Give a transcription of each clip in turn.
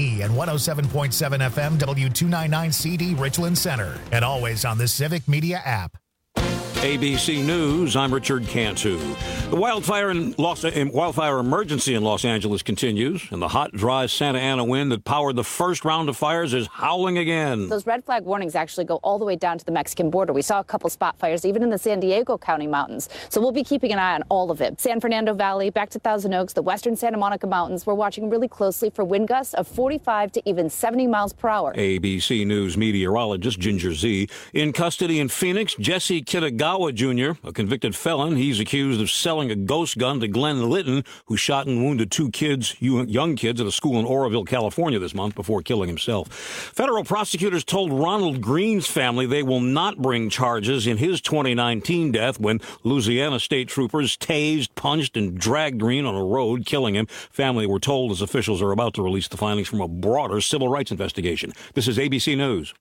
KFTE and 107.7 FM W299CD Richland Center. And always on the Civic Media app. ABC News, I'm Richard Cantu. The wildfire emergency in Los Angeles continues, and the hot, dry Santa Ana wind that powered the first round of fires is howling again. Those red flag warnings actually go all the way down to the Mexican border. We saw a couple spot fires even in the San Diego County mountains, so we'll be keeping an eye on all of it. San Fernando Valley, back to Thousand Oaks, the western Santa Monica Mountains, we're watching really closely for wind gusts of 45 to even 70 miles per hour. ABC News meteorologist Ginger Z. In custody in Phoenix, Jesse Kitagawa Jr., a convicted felon. He's accused of selling a ghost gun to Glenn Litton, who shot and wounded two young kids at a school in Oroville, California this month before killing himself. Federal prosecutors told Ronald Green's family they will not bring charges in his 2019 death when Louisiana state troopers tased, punched, and dragged Green on a road, killing him. Family were told as officials are about to release the findings from a broader civil rights investigation. This is ABC News.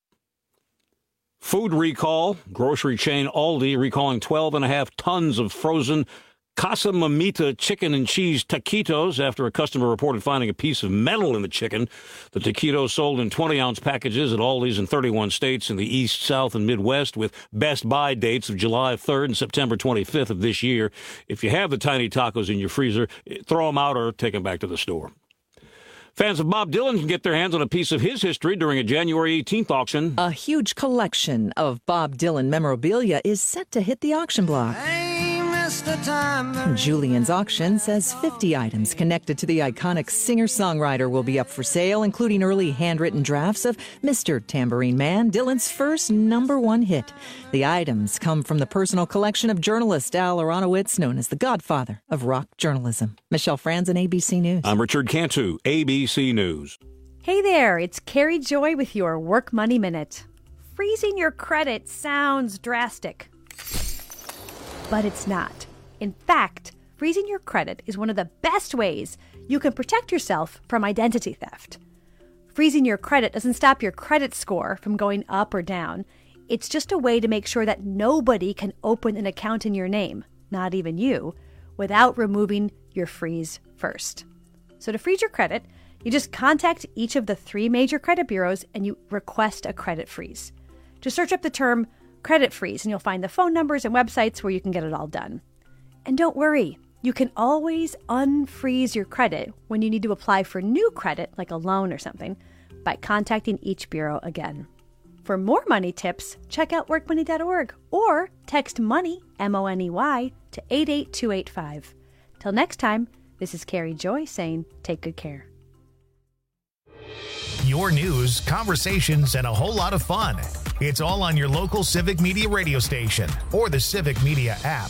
Food recall. Grocery chain Aldi recalling 12.5 tons of frozen Casa Mamita chicken and cheese taquitos after a customer reported finding a piece of metal in the chicken. The taquitos sold in 20-ounce packages at Aldi's in 31 states in the East, South, and Midwest, with Best Buy dates of July 3rd and September 25th of this year. If you have the tiny tacos in your freezer, throw them out or take them back to the store. Fans of Bob Dylan can get their hands on a piece of his history during a January 18th auction. A huge collection of Bob Dylan memorabilia is set to hit the auction block. Julian's auction says 50 items connected to the iconic singer-songwriter will be up for sale, including early handwritten drafts of Mr. Tambourine Man, Dylan's first #1 hit. The items come from the personal collection of journalist Al Aronowitz, known as the godfather of rock journalism. Michelle Franzen, ABC News. I'm Richard Cantu, ABC News. Hey there, it's Carrie Joy with your Work Money Minute. Freezing your credit sounds drastic, but it's not. In fact, freezing your credit is one of the best ways you can protect yourself from identity theft. Freezing your credit doesn't stop your credit score from going up or down. It's just a way to make sure that nobody can open an account in your name, not even you, without removing your freeze first. So to freeze your credit, you just contact each of the 3 major credit bureaus and you request a credit freeze. Just search up the term credit freeze and you'll find the phone numbers and websites where you can get it all done. And don't worry, you can always unfreeze your credit when you need to apply for new credit, like a loan or something, by contacting each bureau again. For more money tips, check out workmoney.org or text MONEY, MONEY, to 88285. Till next time, this is Carrie Joy saying take good care. Your news, conversations, and a whole lot of fun. It's all on your local Civic Media radio station or the Civic Media app.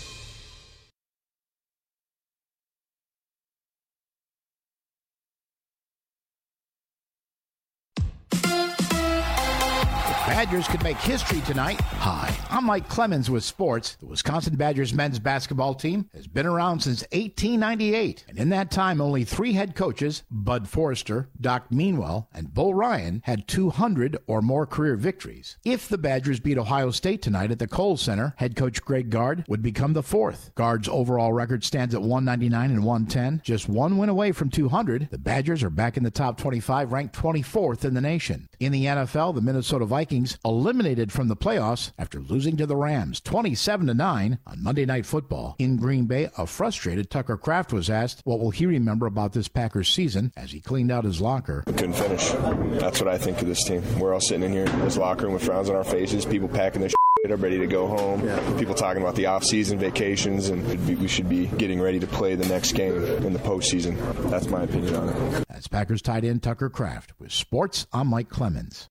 Badgers could make history tonight. Hi, I'm Mike Clemens with sports. The Wisconsin Badgers men's basketball team has been around since 1898. And in that time, only 3 head coaches, Bud Forrester, Doc Meanwell, and Bull Ryan, had 200 or more career victories. If the Badgers beat Ohio State tonight at the Kohl Center, head coach Greg Gard would become the 4th. Gard's overall record stands at 199 and 110, just 1 win away from 200. The Badgers are back in the top 25, ranked 24th in the nation. In the NFL, the Minnesota Vikings eliminated from the playoffs after losing to the Rams 27-9 on Monday Night Football. In Green Bay, a frustrated Tucker Kraft was asked what will he remember about this Packers season as he cleaned out his locker. We couldn't finish. That's what I think of this team. We're all sitting in here in this locker room with frowns on our faces, people packing their shit up ready to go home, people talking about the off-season vacations, and we should be getting ready to play the next game in the postseason. That's my opinion on it. That's Packers tight end Tucker Kraft. With sports, I'm Mike Clemens.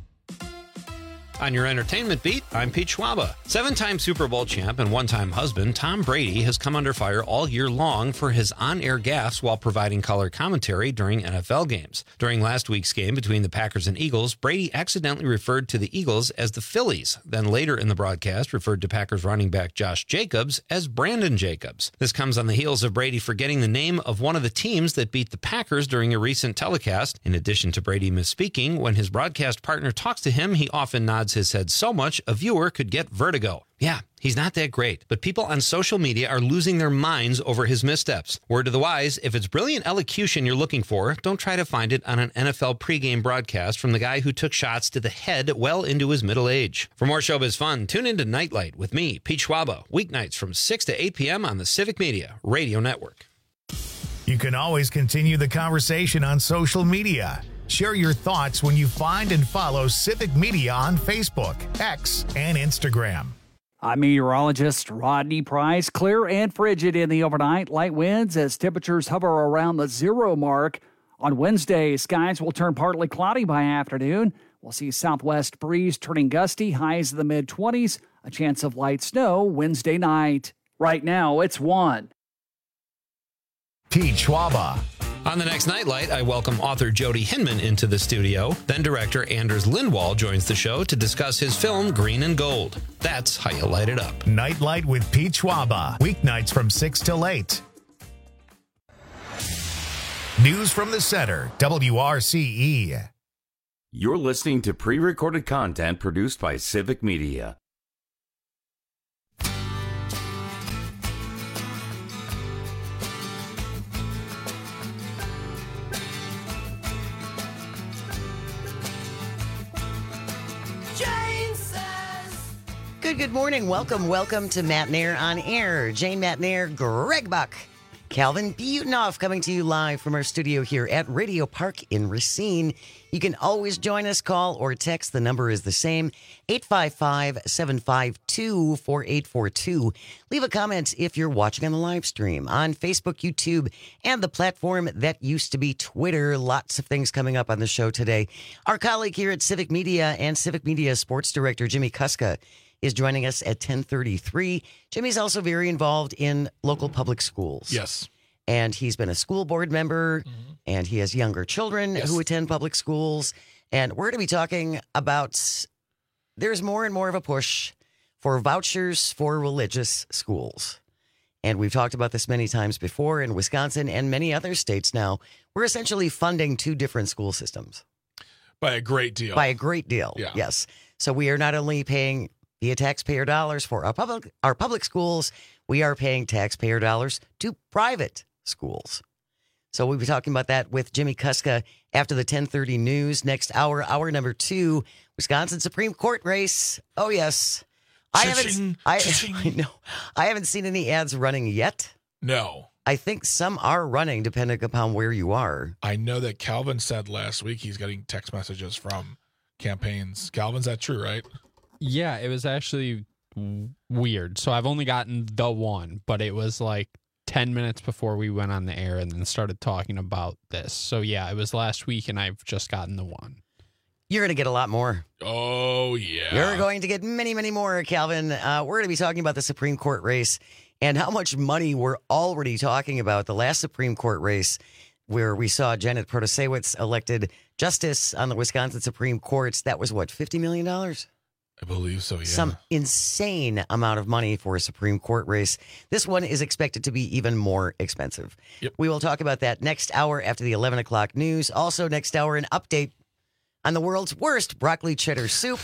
On your entertainment beat, I'm Pete Schwaba. 7-time Super Bowl champ and 1-time husband Tom Brady has come under fire all year long for his on-air gaffes while providing color commentary during NFL games. During last week's game between the Packers and Eagles, Brady accidentally referred to the Eagles as the Phillies, then later in the broadcast referred to Packers running back Josh Jacobs as Brandon Jacobs. This comes on the heels of Brady forgetting the name of one of the teams that beat the Packers during a recent telecast. In addition to Brady misspeaking, when his broadcast partner talks to him, he often nods nods his head so much a viewer could get vertigo. Yeah, he's not that great, but people on social media are losing their minds over his missteps. Word to the wise, if it's brilliant elocution you're looking for, don't try to find it on an NFL pregame broadcast from the guy who took shots to the head well into his middle age. For more showbiz fun, tune into Nightlight with me, Pete Schwaba, weeknights from 6 to 8 p.m. on the Civic Media Radio Network. You can always continue the conversation on social media. Share your thoughts when you find and follow Civic Media on Facebook, X, and Instagram. I'm meteorologist Rodney Price. Clear and frigid in the overnight. Light winds as temperatures hover around the 0 mark. On Wednesday, skies will turn partly cloudy by afternoon. We'll see southwest breeze turning gusty, highs in the mid-20s. A chance of light snow Wednesday night. Right now, it's 1. Pete Schwaba. On the next Nightlight, I welcome author Jody Hinman into the studio. Then director Anders Lindwall joins the show to discuss his film Green and Gold. That's how you light it up. Nightlight with Pete Schwaba. Weeknights from 6 till 8. News from the Center, WRCE. You're listening to pre-recorded content produced by Civic Media. Good morning. Welcome to Matt Nair on Air. Jane Matt Nair, Greg Buck, Calvin Butonoff coming to you live from our studio here at Radio Park in Racine. You can always join us, call or text. The number is the same, 855-752-4842. Leave a comment if you're watching on the live stream on Facebook, YouTube, and the platform that used to be Twitter. Lots of things coming up on the show today. Our colleague here at Civic Media and Civic Media Sports Director Jimmy Kuska is joining us at 10:33. Jimmy's also very involved in local public schools. Yes. And he's been a school board member, and he has younger children who attend public schools. And we're going to be talking about there's more and more of a push for vouchers for religious schools. And we've talked about this many times before in Wisconsin and many other states now. We're essentially funding two different school systems. By a great deal. Yeah. Yes. So we are not only paying via taxpayer dollars for our public schools, we are paying taxpayer dollars to private schools. So we'll be talking about that with Jimmy Kuska after the 10:30 news. Next hour, hour number 2, Wisconsin Supreme Court race. Oh, yes. I haven't seen any ads running yet. No. I think some are running depending upon where you are. I know that Calvin said last week he's getting text messages from campaigns. Calvin's that true, right? Yeah, it was actually weird. So I've only gotten the one, but it was like 10 minutes before we went on the air and then started talking about this. So yeah, it was last week and I've just gotten the one. You're going to get a lot more. Oh, yeah. You're going to get many, many more, Calvin. We're going to be talking about the Supreme Court race and how much money we're already talking about. The last Supreme Court race where we saw Janet Protasiewicz elected justice on the Wisconsin Supreme Court. That was, what, $50 million? I believe so, yeah. Some insane amount of money for a Supreme Court race. This one is expected to be even more expensive. Yep. We will talk about that next hour after the 11 o'clock news. Also, next hour, an update on the world's worst broccoli cheddar soup.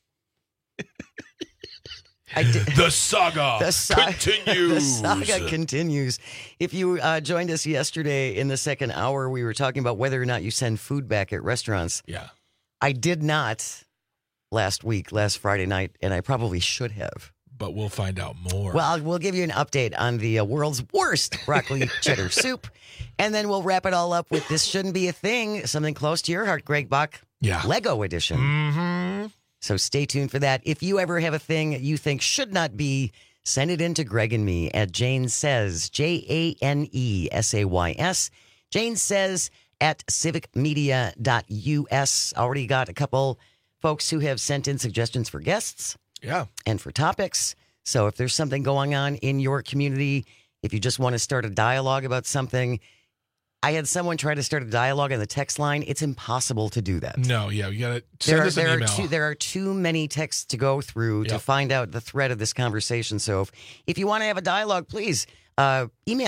The saga continues. The saga continues. If you joined us yesterday in the second hour, we were talking about whether or not you send food back at restaurants. Yeah. I did not last Friday night, and I probably should have. But we'll find out more. Well, we'll give you an update on the world's worst broccoli cheddar soup, and then we'll wrap it all up with This Shouldn't Be a Thing, something close to your heart, Greg Buck. Yeah. Lego edition. Mm-hmm. So stay tuned for that. If you ever have a thing you think should not be, send it in to Greg and me at Jane Says, JaneSays, Jane Says at civicmedia.us. Already got a couple folks who have sent in suggestions for guests and for topics. So if there's something going on in your community, if you just want to start a dialogue about something, I had someone try to start a dialogue on the text line. It's impossible to do that. No, yeah, you got to send us an email. There are too many texts to go through to find out the thread of this conversation. So if you want to have a dialogue, please email me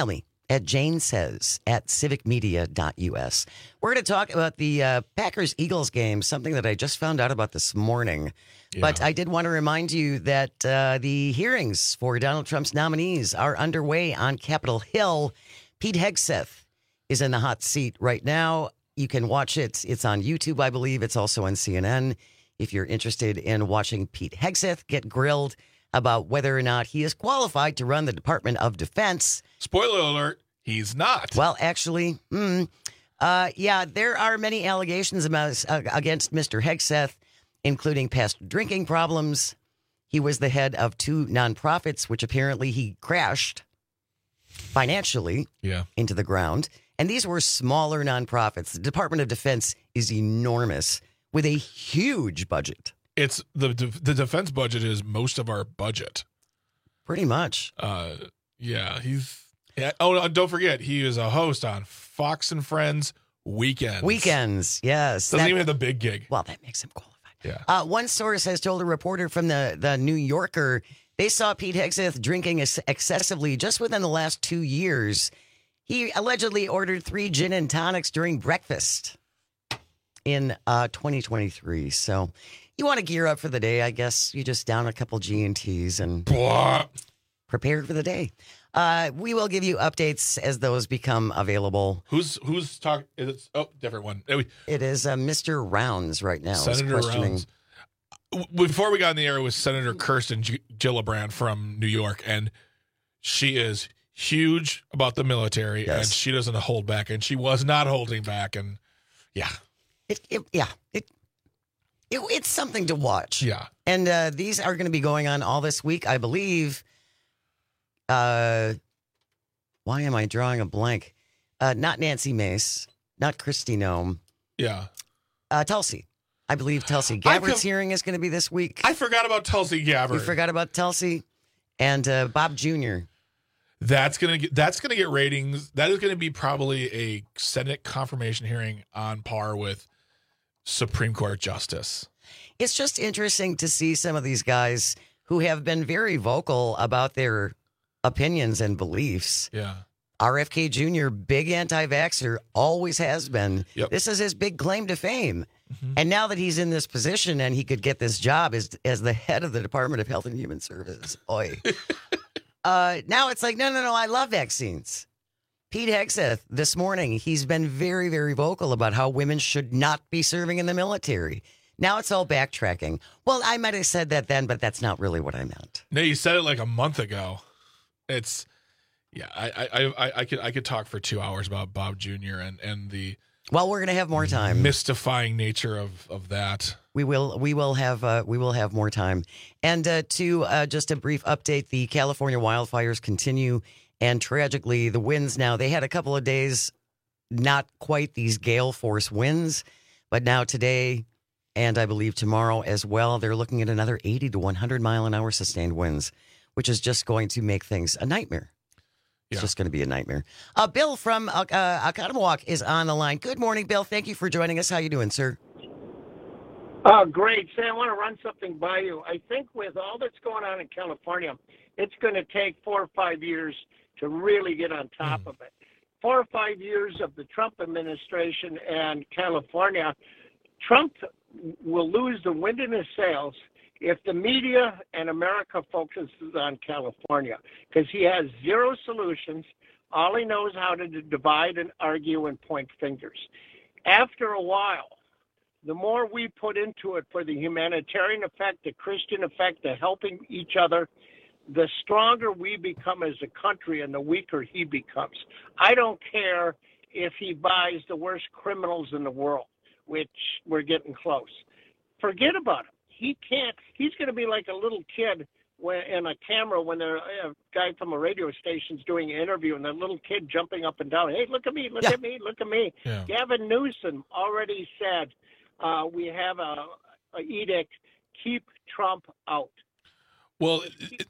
at Jane Says at civicmedia.us. We're going to talk about the Packers-Eagles game, something that I just found out about this morning. Yeah. But I did want to remind you that the hearings for Donald Trump's nominees are underway on Capitol Hill. Pete Hegseth is in the hot seat right now. You can watch it. It's on YouTube, I believe. It's also on CNN. If you're interested in watching Pete Hegseth get grilled about whether or not he is qualified to run the Department of Defense. Spoiler alert, he's not. Well, actually, there are many allegations against Mr. Hegseth, including past drinking problems. He was the head of 2 nonprofits, which apparently he crashed financially into the ground. And these were smaller nonprofits. The Department of Defense is enormous with a huge budget. It's the defense budget is most of our budget. Pretty much. Don't forget, he is a host on Fox and Friends Weekends. Weekends, yes. Doesn't even have the big gig. Well, that makes him qualified. Yeah. One source has told a reporter from the New Yorker they saw Pete Hegseth drinking excessively just within the last 2 years. He allegedly ordered 3 gin and tonics during breakfast in 2023. So you want to gear up for the day, I guess. You just down a couple G&Ts and prepare for the day. We will give you updates as those become available. Who's talking? Different one. It is Mr. Rounds right now. Senator Rounds. Before we got in the air, it was Senator Kirsten Gillibrand from New York, and she is huge about the military, and she doesn't hold back, and she was not holding back, and it's something to watch. Yeah, and these are going to be going on all this week, I believe. Why am I drawing a blank? Not Nancy Mace, not Kristi Noem. Yeah, Tulsi. I believe Tulsi Gabbard's hearing is going to be this week. I forgot about Tulsi Gabbard. You forgot about Tulsi and Bob Jr. That's gonna get ratings. That is gonna be probably a Senate confirmation hearing on par with Supreme Court justice. It's just interesting to see some of these guys who have been very vocal about their opinions and beliefs. Yeah. RFK Jr., big anti-vaxxer, always has been. Yep. This is his big claim to fame. Mm-hmm. And now that he's in this position and he could get this job as the head of the Department of Health and Human Services, now it's like, no, I love vaccines. Pete Hegseth, this morning, he's been very, very vocal about how women should not be serving in the military. Now it's all backtracking. Well, I might have said that then, but that's not really what I meant. No, you said it like a month ago. It's, I could talk for 2 hours about Bob Jr. and the... Well, we're going to have more time. Mystifying nature of that. We will have more time. And just a brief update, the California wildfires continue, and tragically, the winds now, they had a couple of days, not quite these gale force winds, but now today, and I believe tomorrow as well, they're looking at another 80 to 100 mile an hour sustained winds, which is just going to make things a nightmare. It's just going to be a nightmare. Bill from Oconomowoc is on the line. Good morning, Bill. Thank you for joining us. How you doing, sir? Great. Say, I want to run something by you. I think with all that's going on in California, it's going to take 4 or 5 years to really get on top of it. 4 or 5 years of the Trump administration and California, Trump will lose the wind in his sails if the media and America focuses on California, because he has zero solutions. All he knows how to divide and argue and point fingers. After a while, the more we put into it for the humanitarian effect, the Christian effect, the helping each other, the stronger we become as a country and the weaker he becomes. I don't care if he buys the worst criminals in the world, which we're getting close. Forget about it. He's going to be like a little kid in a camera when a guy from a radio station's doing an interview and the little kid jumping up and down. Hey, look at me, look at me, look at me. Yeah. Gavin Newsom already said we have a edict, keep Trump out. Well,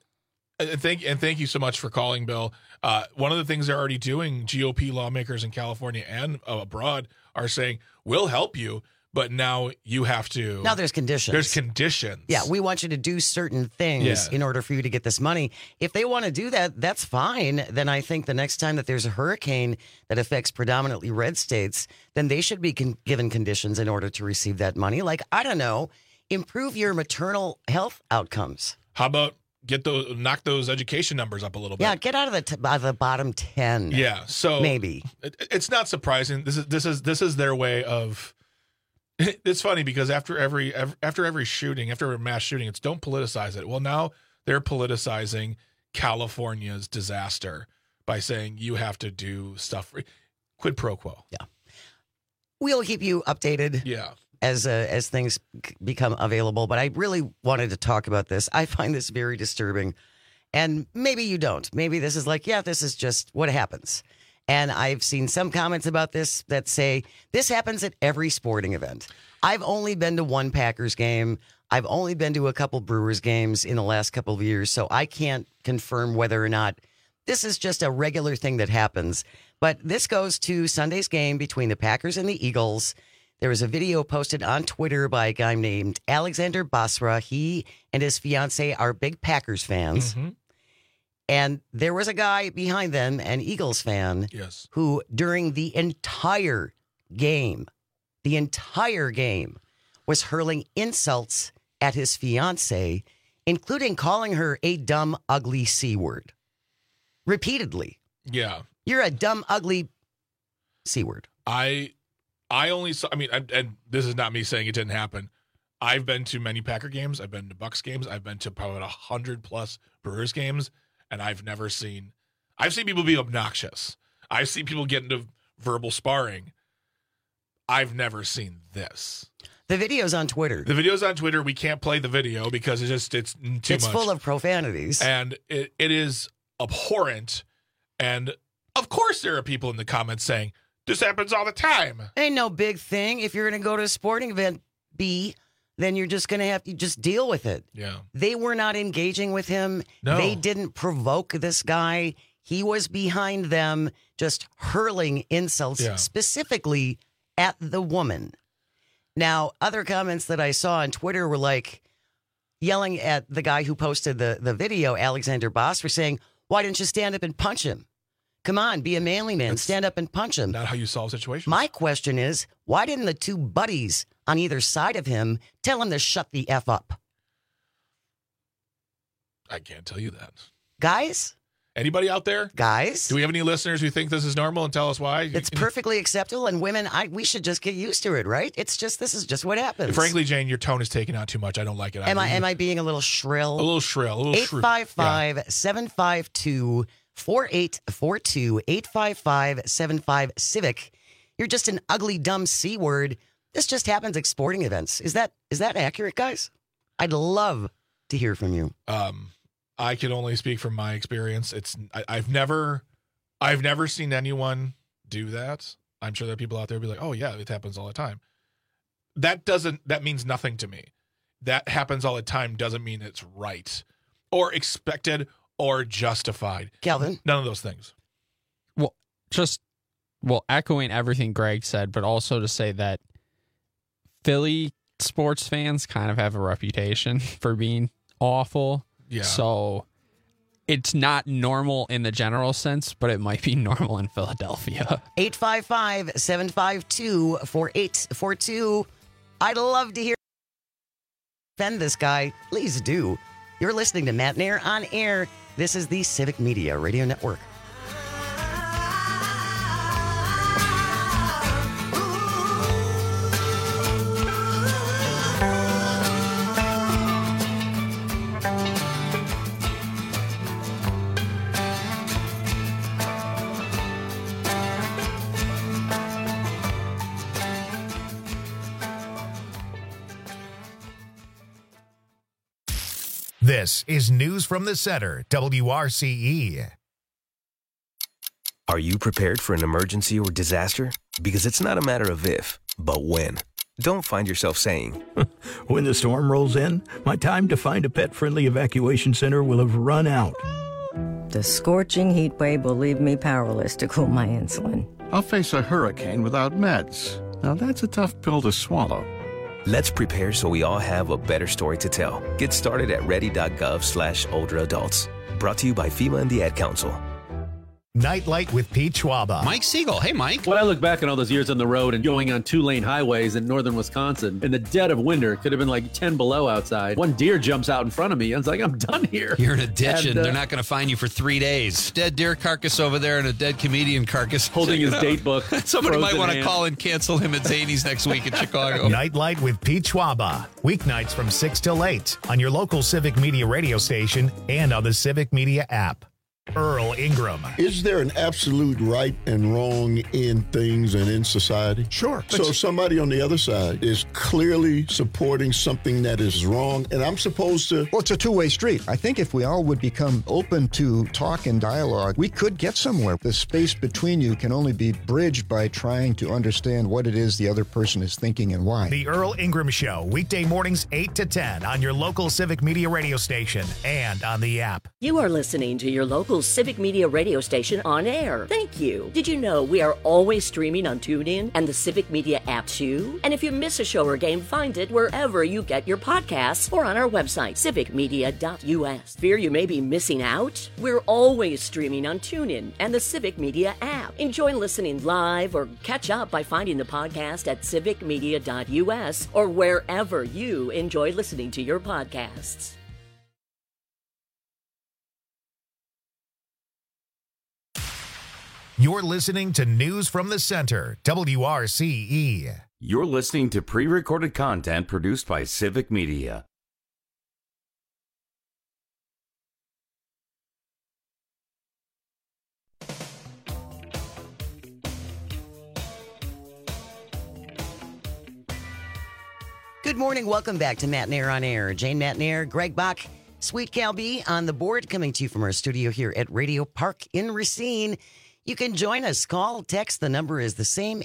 thank you so much for calling, Bill. One of the things they're already doing, GOP lawmakers in California and abroad are saying, we'll help you, but now you have to. Now there's conditions. There's conditions. Yeah, we want you to do certain things in order for you to get this money. If they want to do that, that's fine. Then I think the next time that there's a hurricane that affects predominantly red states, then they should be given conditions in order to receive that money. Like, I don't know, improve your maternal health outcomes. How about knock those education numbers up a little bit? Yeah, get out of the bottom 10. Yeah, so maybe it's not surprising. This is their way of. It's funny because after every shooting, after a mass shooting, it's don't politicize it. Well, now they're politicizing California's disaster by saying you have to do stuff. Quid pro quo. Yeah, we'll keep you updated. Yeah. As things become available. But I really wanted to talk about this. I find this very disturbing. And maybe you don't. Maybe this is like, yeah, this is just what happens. And I've seen some comments about this that say, this happens at every sporting event. I've only been to one Packers game. I've only been to a couple Brewers games in the last couple of years. So I can't confirm whether or not this is just a regular thing that happens. But this goes to Sunday's game between the Packers and the Eagles. There was a video posted on Twitter by a guy named Alexander Basra. He and his fiance are big Packers fans. Mm-hmm. And there was a guy behind them, an Eagles fan, who during the entire game, was hurling insults at his fiance, including calling her a dumb, ugly C word. Repeatedly. Yeah. You're a dumb, ugly C word. I only saw, and this is not me saying it didn't happen. I've been to many Packer games. I've been to Bucks games. I've been to probably 100+ Brewers games, and I've seen people be obnoxious. I've seen people get into verbal sparring. I've never seen this. The video's on Twitter. We can't play the video because it's too much. It's full of profanities. And it is abhorrent. And of course there are people in the comments saying, this happens all the time. Ain't no big thing. If you're going to go to a sporting event, then you're just going to have to just deal with it. Yeah. They were not engaging with him. No. They didn't provoke this guy. He was behind them just hurling insults specifically at the woman. Now, other comments that I saw on Twitter were like yelling at the guy who posted the video, Alexander Boss, for saying, why didn't you stand up and punch him? Come on, be a manly man. Stand up and punch him. Not how you solve situations. My question is, why didn't the two buddies on either side of him tell him to shut the F up? I can't tell you that. Guys? Anybody out there? Guys? Do we have any listeners who think this is normal and tell us why? It's perfectly acceptable, and women, we should just get used to it, right? This is just what happens. Frankly, Jane, your tone is taking out too much. I don't like it. Am I being a little shrill? A little shrill. 855-752-4842, 855-75-CIVIC. You're just an ugly, dumb C word. This just happens at sporting events. Is that accurate, guys? I'd love to hear from you. I can only speak from my experience. I've never seen anyone do that. I'm sure there are people out there who be like, oh yeah, it happens all the time. That means nothing to me. That happens all the time doesn't mean it's right or expected or justified. Calvin? None of those things. Echoing everything Greg said, but also to say that Philly sports fans kind of have a reputation for being awful. Yeah. So it's not normal in the general sense, but it might be normal in Philadelphia. 855-752-4842. I'd love to hear defend this guy. Please do. You're listening to Matt Nair on air. This is the Civic Media Radio Network. This is News from the Center, WRCE. Are you prepared for an emergency or disaster? Because it's not a matter of if, but when. Don't find yourself saying, when the storm rolls in, my time to find a pet-friendly evacuation center will have run out. The scorching heat wave will leave me powerless to cool my insulin. I'll face a hurricane without meds. Now that's a tough pill to swallow. Let's prepare so we all have a better story to tell. Get started at ready.gov/older adults. Brought to you by FEMA and the Ad Council. Nightlight with Pete Schwaba. Mike Siegel. Hey, Mike. When I look back on all those years on the road and going on 2-lane highways in northern Wisconsin, in the dead of winter, it could have been like 10 below outside. One deer jumps out in front of me. I was like, I'm done here. You're in a ditch and they're not going to find you for 3 days. Dead deer carcass over there and a dead comedian carcass. Holding his date book. Somebody might want to call and cancel him at Zany's next week in Chicago. Nightlight with Pete Schwaba. Weeknights from 6 till 8 on your local Civic Media radio station and on the Civic Media app. Earl Ingram. Is there an absolute right and wrong in things and in society? Sure. So somebody on the other side is clearly supporting something that is wrong, and I'm supposed to... Well, it's a two-way street. I think if we all would become open to talk and dialogue, we could get somewhere. The space between you can only be bridged by trying to understand what it is the other person is thinking and why. The Earl Ingram Show, weekday mornings 8 to 10 on your local Civic Media radio station and on the app. You are listening to your local Civic Media radio station on air. Thank you. Did you know we are always streaming on TuneIn and the Civic Media app too? And if you miss a show or game, find it wherever you get your podcasts or on our website, civicmedia.us. Fear you may be missing out? We're always streaming on TuneIn and the Civic Media app. Enjoy listening live or catch up by finding the podcast at civicmedia.us or wherever you enjoy listening to your podcasts. You're listening to News from the Center, WRCE. You're listening to pre-recorded content produced by Civic Media. Good morning. Welcome back to Matt Nair on Air. Jane Matt Nair, Greg Bach, Sweet Cal B on the board, coming to you from our studio here at Radio Park in Racine. You can join us. Call, text. The number is the same,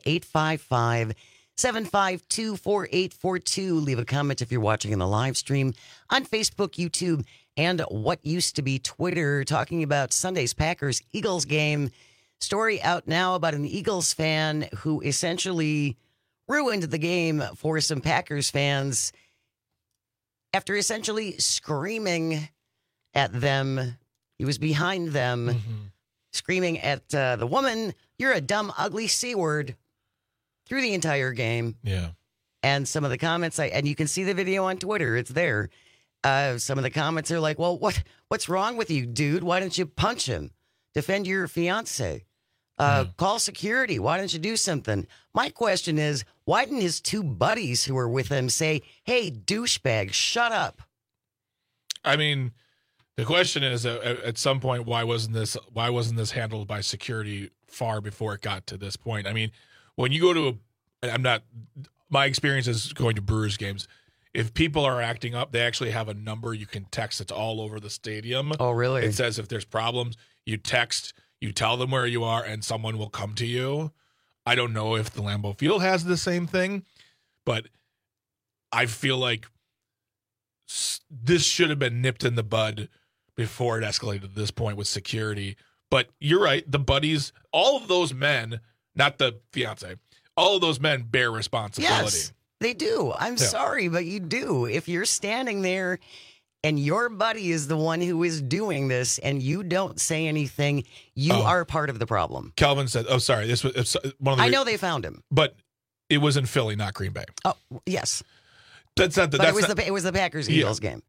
855-752-4842. Leave a comment if you're watching in the live stream on Facebook, YouTube, and what used to be Twitter, talking about Sunday's Packers-Eagles game. Story out now about an Eagles fan who essentially ruined the game for some Packers fans after essentially screaming at them. He was behind them. Screaming at the woman, "You're a dumb, ugly C-word," through the entire game. Yeah. And some of the comments, and you can see the video on Twitter. It's there. Some of the comments are like, "Well, what's wrong with you, dude? Why don't you punch him? Defend your fiance. Call security. Why don't you do something?" My question is, why didn't his two buddies who were with him say, "Hey, douchebag, shut up"? I mean, the question is, at some point, why wasn't this handled by security far before it got to this point? I mean, when you go to my experience is going to Brewers games. If people are acting up, they actually have a number you can text. It's all over the stadium. Oh, really? It says if there's problems, you text, you tell them where you are, and someone will come to you. I don't know if the Lambeau Field has the same thing, but I feel like this should have been nipped in the bud before it escalated to this point with security. But you're right. The buddies, all of those men, not the fiance, all of those men bear responsibility. Yes, they do. I'm sorry, but you do. If you're standing there and your buddy is the one who is doing this and you don't say anything, you are part of the problem. Calvin said, "Oh, sorry. This was one of the." I know they found him, but it was in Philly, not Green Bay. Oh, yes. That's not the. But it was the Packers-Eagles game.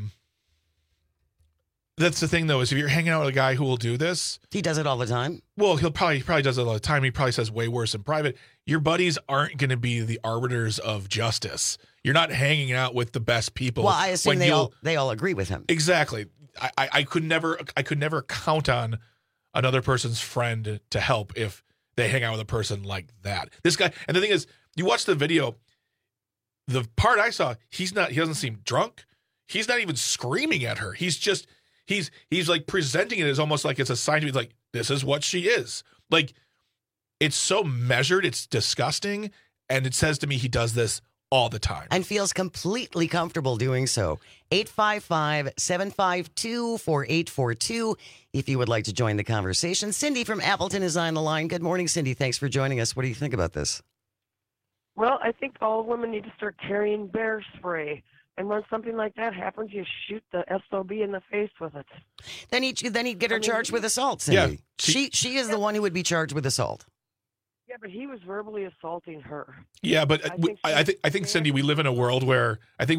That's the thing, though, is if you're hanging out with a guy who will do this, he does it all the time. Well, he probably does it all the time. He probably says way worse in private. Your buddies aren't going to be the arbiters of justice. You're not hanging out with the best people. Well, I assume they all agree with him. Exactly. I could never count on another person's friend to help if they hang out with a person like that. This guy, and the thing is, you watch the video. The part I saw, he doesn't seem drunk. He's not even screaming at her. He's just. He's like presenting it as almost like it's a sign to be like, this is what she is. Like, it's so measured, it's disgusting, and it says to me he does this all the time. And feels completely comfortable doing so. 855-752-4842 if you would like to join the conversation. Cindy from Appleton is on the line. Good morning, Cindy. Thanks for joining us. What do you think about this? Well, I think all women need to start carrying bear spray. And when something like that happens, you shoot the SOB in the face with it. Then he'd get her charged with assault, Cindy. Yeah, she is the one who would be charged with assault. Yeah, but he was verbally assaulting her. Yeah, but I think Cindy, we live in a world where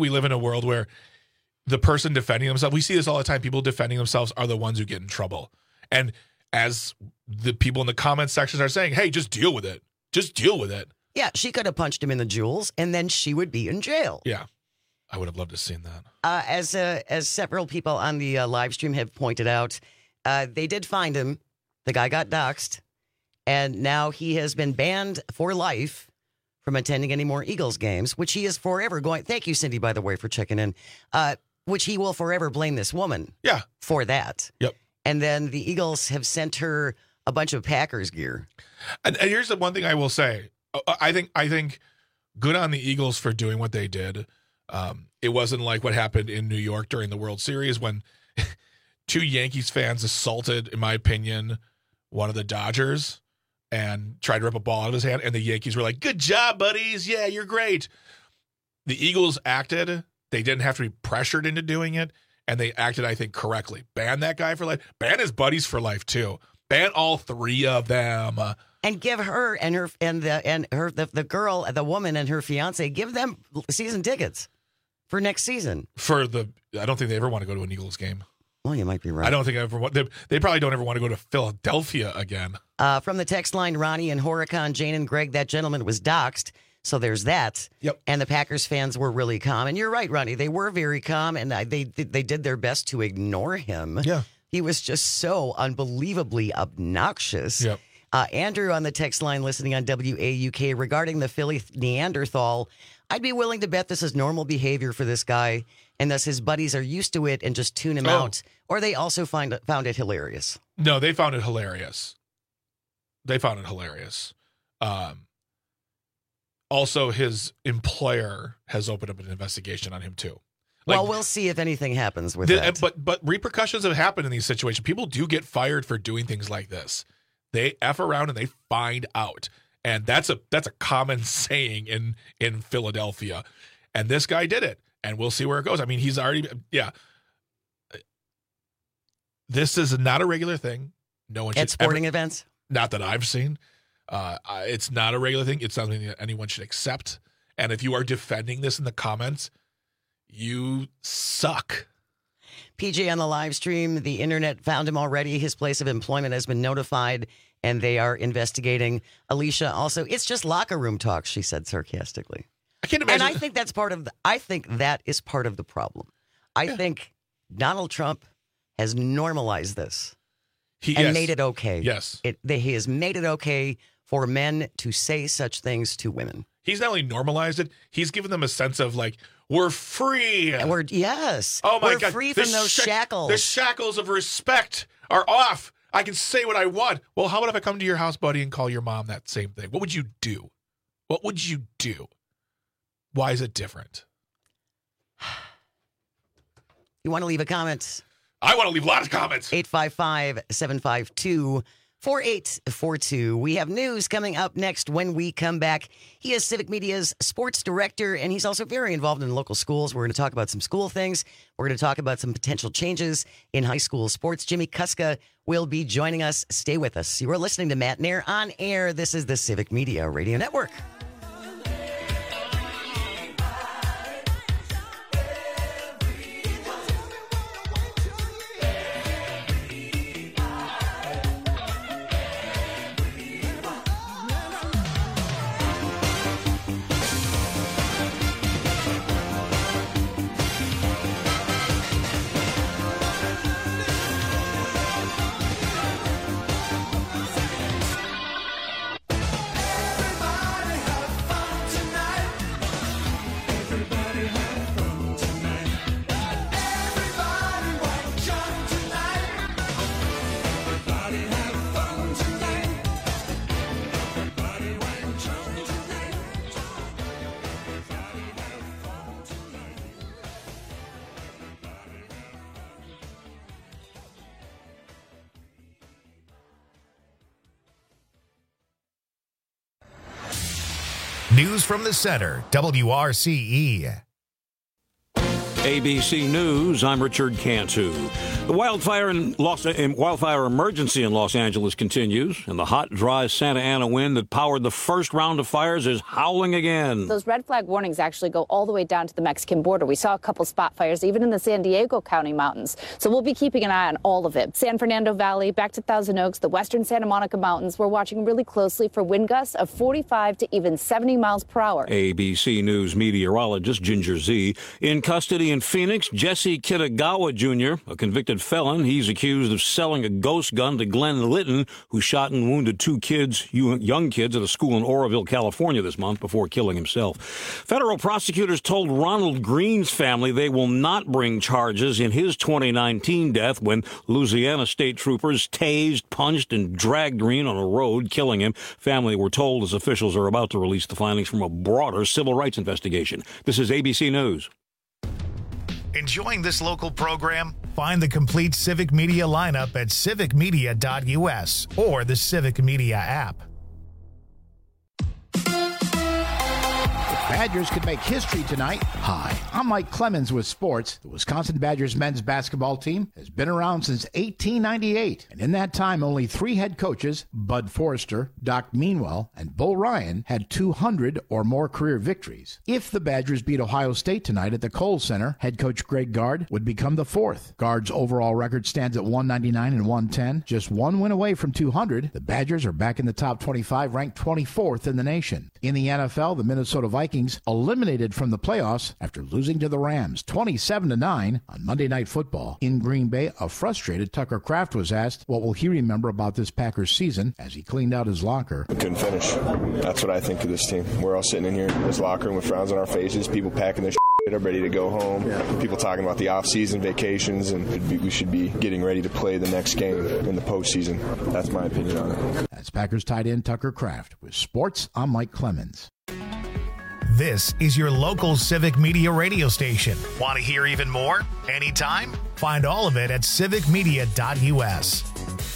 the person defending themselves, we see this all the time. People defending themselves are the ones who get in trouble. And as the people in the comment sections are saying, hey, just deal with it. Just deal with it. Yeah, she could have punched him in the jewels, and then she would be in jail. Yeah. I would have loved to have seen that. As several people on the live stream have pointed out, they did find him. The guy got doxxed, and now he has been banned for life from attending any more Eagles games, which he is forever going. Thank you, Cindy, by the way, for checking in. Which he will forever blame this woman. For that. Yep. And then the Eagles have sent her a bunch of Packers gear. And here's the one thing I will say. I think good on the Eagles for doing what they did. It wasn't like what happened in New York during the World Series when 2 Yankees fans assaulted, in my opinion, one of the Dodgers and tried to rip a ball out of his hand. And the Yankees were like, good job, buddies. Yeah, you're great. The Eagles acted. They didn't have to be pressured into doing it. And they acted, I think, correctly. Ban that guy for life. Ban his buddies for life, too. Ban all 3 of them. And give her and the girl, the woman and her fiance, give them season tickets for next season. I don't think they ever want to go to an Eagles game. Well, you might be right. I don't think they probably don't ever want to go to Philadelphia again. From the text line, Ronnie and Horicon, Jane and Greg, that gentleman was doxxed. So there's that. Yep. And the Packers fans were really calm. And you're right, Ronnie. They were very calm, and they did their best to ignore him. Yeah. He was just so unbelievably obnoxious. Yep. Andrew on the text line listening on WAUK regarding the Philly Neanderthal, I'd be willing to bet this is normal behavior for this guy, and thus his buddies are used to it and just tune him out. Or they also found it hilarious. No, they found it hilarious. Also, his employer has opened up an investigation on him, too. Well, we'll see if anything happens with that. But repercussions have happened in these situations. People do get fired for doing things like this. They F around and they find out. And that's a common saying in Philadelphia. And this guy did it. And we'll see where it goes. I mean, he's already, This is not a regular thing. No one should at sporting events? Not that I've seen. It's not a regular thing. It's something that anyone should accept. And if you are defending this in the comments, you suck. PJ on the live stream, the internet found him already. His place of employment has been notified, and they are investigating. Alicia also, it's just locker room talk, she said sarcastically. I can't imagine. And I think that is part of the problem. I think Donald Trump has normalized this and made it okay. Yes. He has made it okay for men to say such things to women. He's not only normalized it, he's given them a sense of like, we're free. Oh my God. We're free from those shackles. The shackles of respect are off. I can say what I want. Well, how about if I come to your house, buddy, and call your mom that same thing? What would you do? What would you do? Why is it different? You want to leave a comment? I want to leave a lot of comments. 855-752-4842. We have news coming up next when we come back. He is Civic Media's sports director, and he's also very involved in local schools. We're going to talk about some school things. We're going to talk about some potential changes in high school sports. Jimmy Kuska will be joining us. Stay with us. You are listening to Matt Nair on air. This is the Civic Media Radio Network. News from the center, WRCE. ABC News, I'm Richard Cantu. The wildfire emergency in Los Angeles continues, and the hot, dry Santa Ana wind that powered the first round of fires is howling again. Those red flag warnings actually go all the way down to the Mexican border. We saw a couple spot fires even in the San Diego County mountains, so we'll be keeping an eye on all of it. San Fernando Valley, back to Thousand Oaks, the western Santa Monica Mountains, we're watching really closely for wind gusts of 45 to even 70 miles per hour. ABC News meteorologist Ginger Z in custody in Phoenix, Jesse Kitagawa Jr., a convicted felon. He's accused of selling a ghost gun to Glenn Litton, who shot and wounded two young kids at a school in Oroville, California this month before killing himself. Federal prosecutors told Ronald Green's family they will not bring charges in his 2019 death when Louisiana state troopers tased, punched, and dragged Green on a road, killing him. Family were told as officials are about to release the findings from a broader civil rights investigation. This is ABC News. Enjoying this local program? Find the complete Civic Media lineup at civicmedia.us or the Civic Media app. Badgers could make history tonight. Hi, I'm Mike Clemens with sports. The Wisconsin Badgers men's basketball team has been around since 1898, and in that time, only 3 head coaches, Bud Forrester, Doc Meanwell, and Bo Ryan, had 200 or more career victories. If the Badgers beat Ohio State tonight at the Kohl Center, head coach Greg Gard would become the 4th. Gard's overall record stands at 199 and 110, just 1 win away from 200. The Badgers are back in the top 25, ranked 24th in the nation. In the NFL, the Minnesota Vikings eliminated from the playoffs after losing to the Rams 27-9 on Monday Night Football. In Green Bay, a frustrated Tucker Kraft was asked what will he remember about this Packers season as he cleaned out his locker. We couldn't finish. That's what I think of this team. We're all sitting in here in this locker room with frowns on our faces, people packing their are ready to go home. People talking about the off-season vacations, and we should be getting ready to play the next game in the postseason. That's my opinion on it. That's Packers tight end Tucker Kraft. With sports, I'm Mike Clemens. This is your local Civic Media radio station. Want to hear even more? Anytime? Find all of it at civicmedia.us.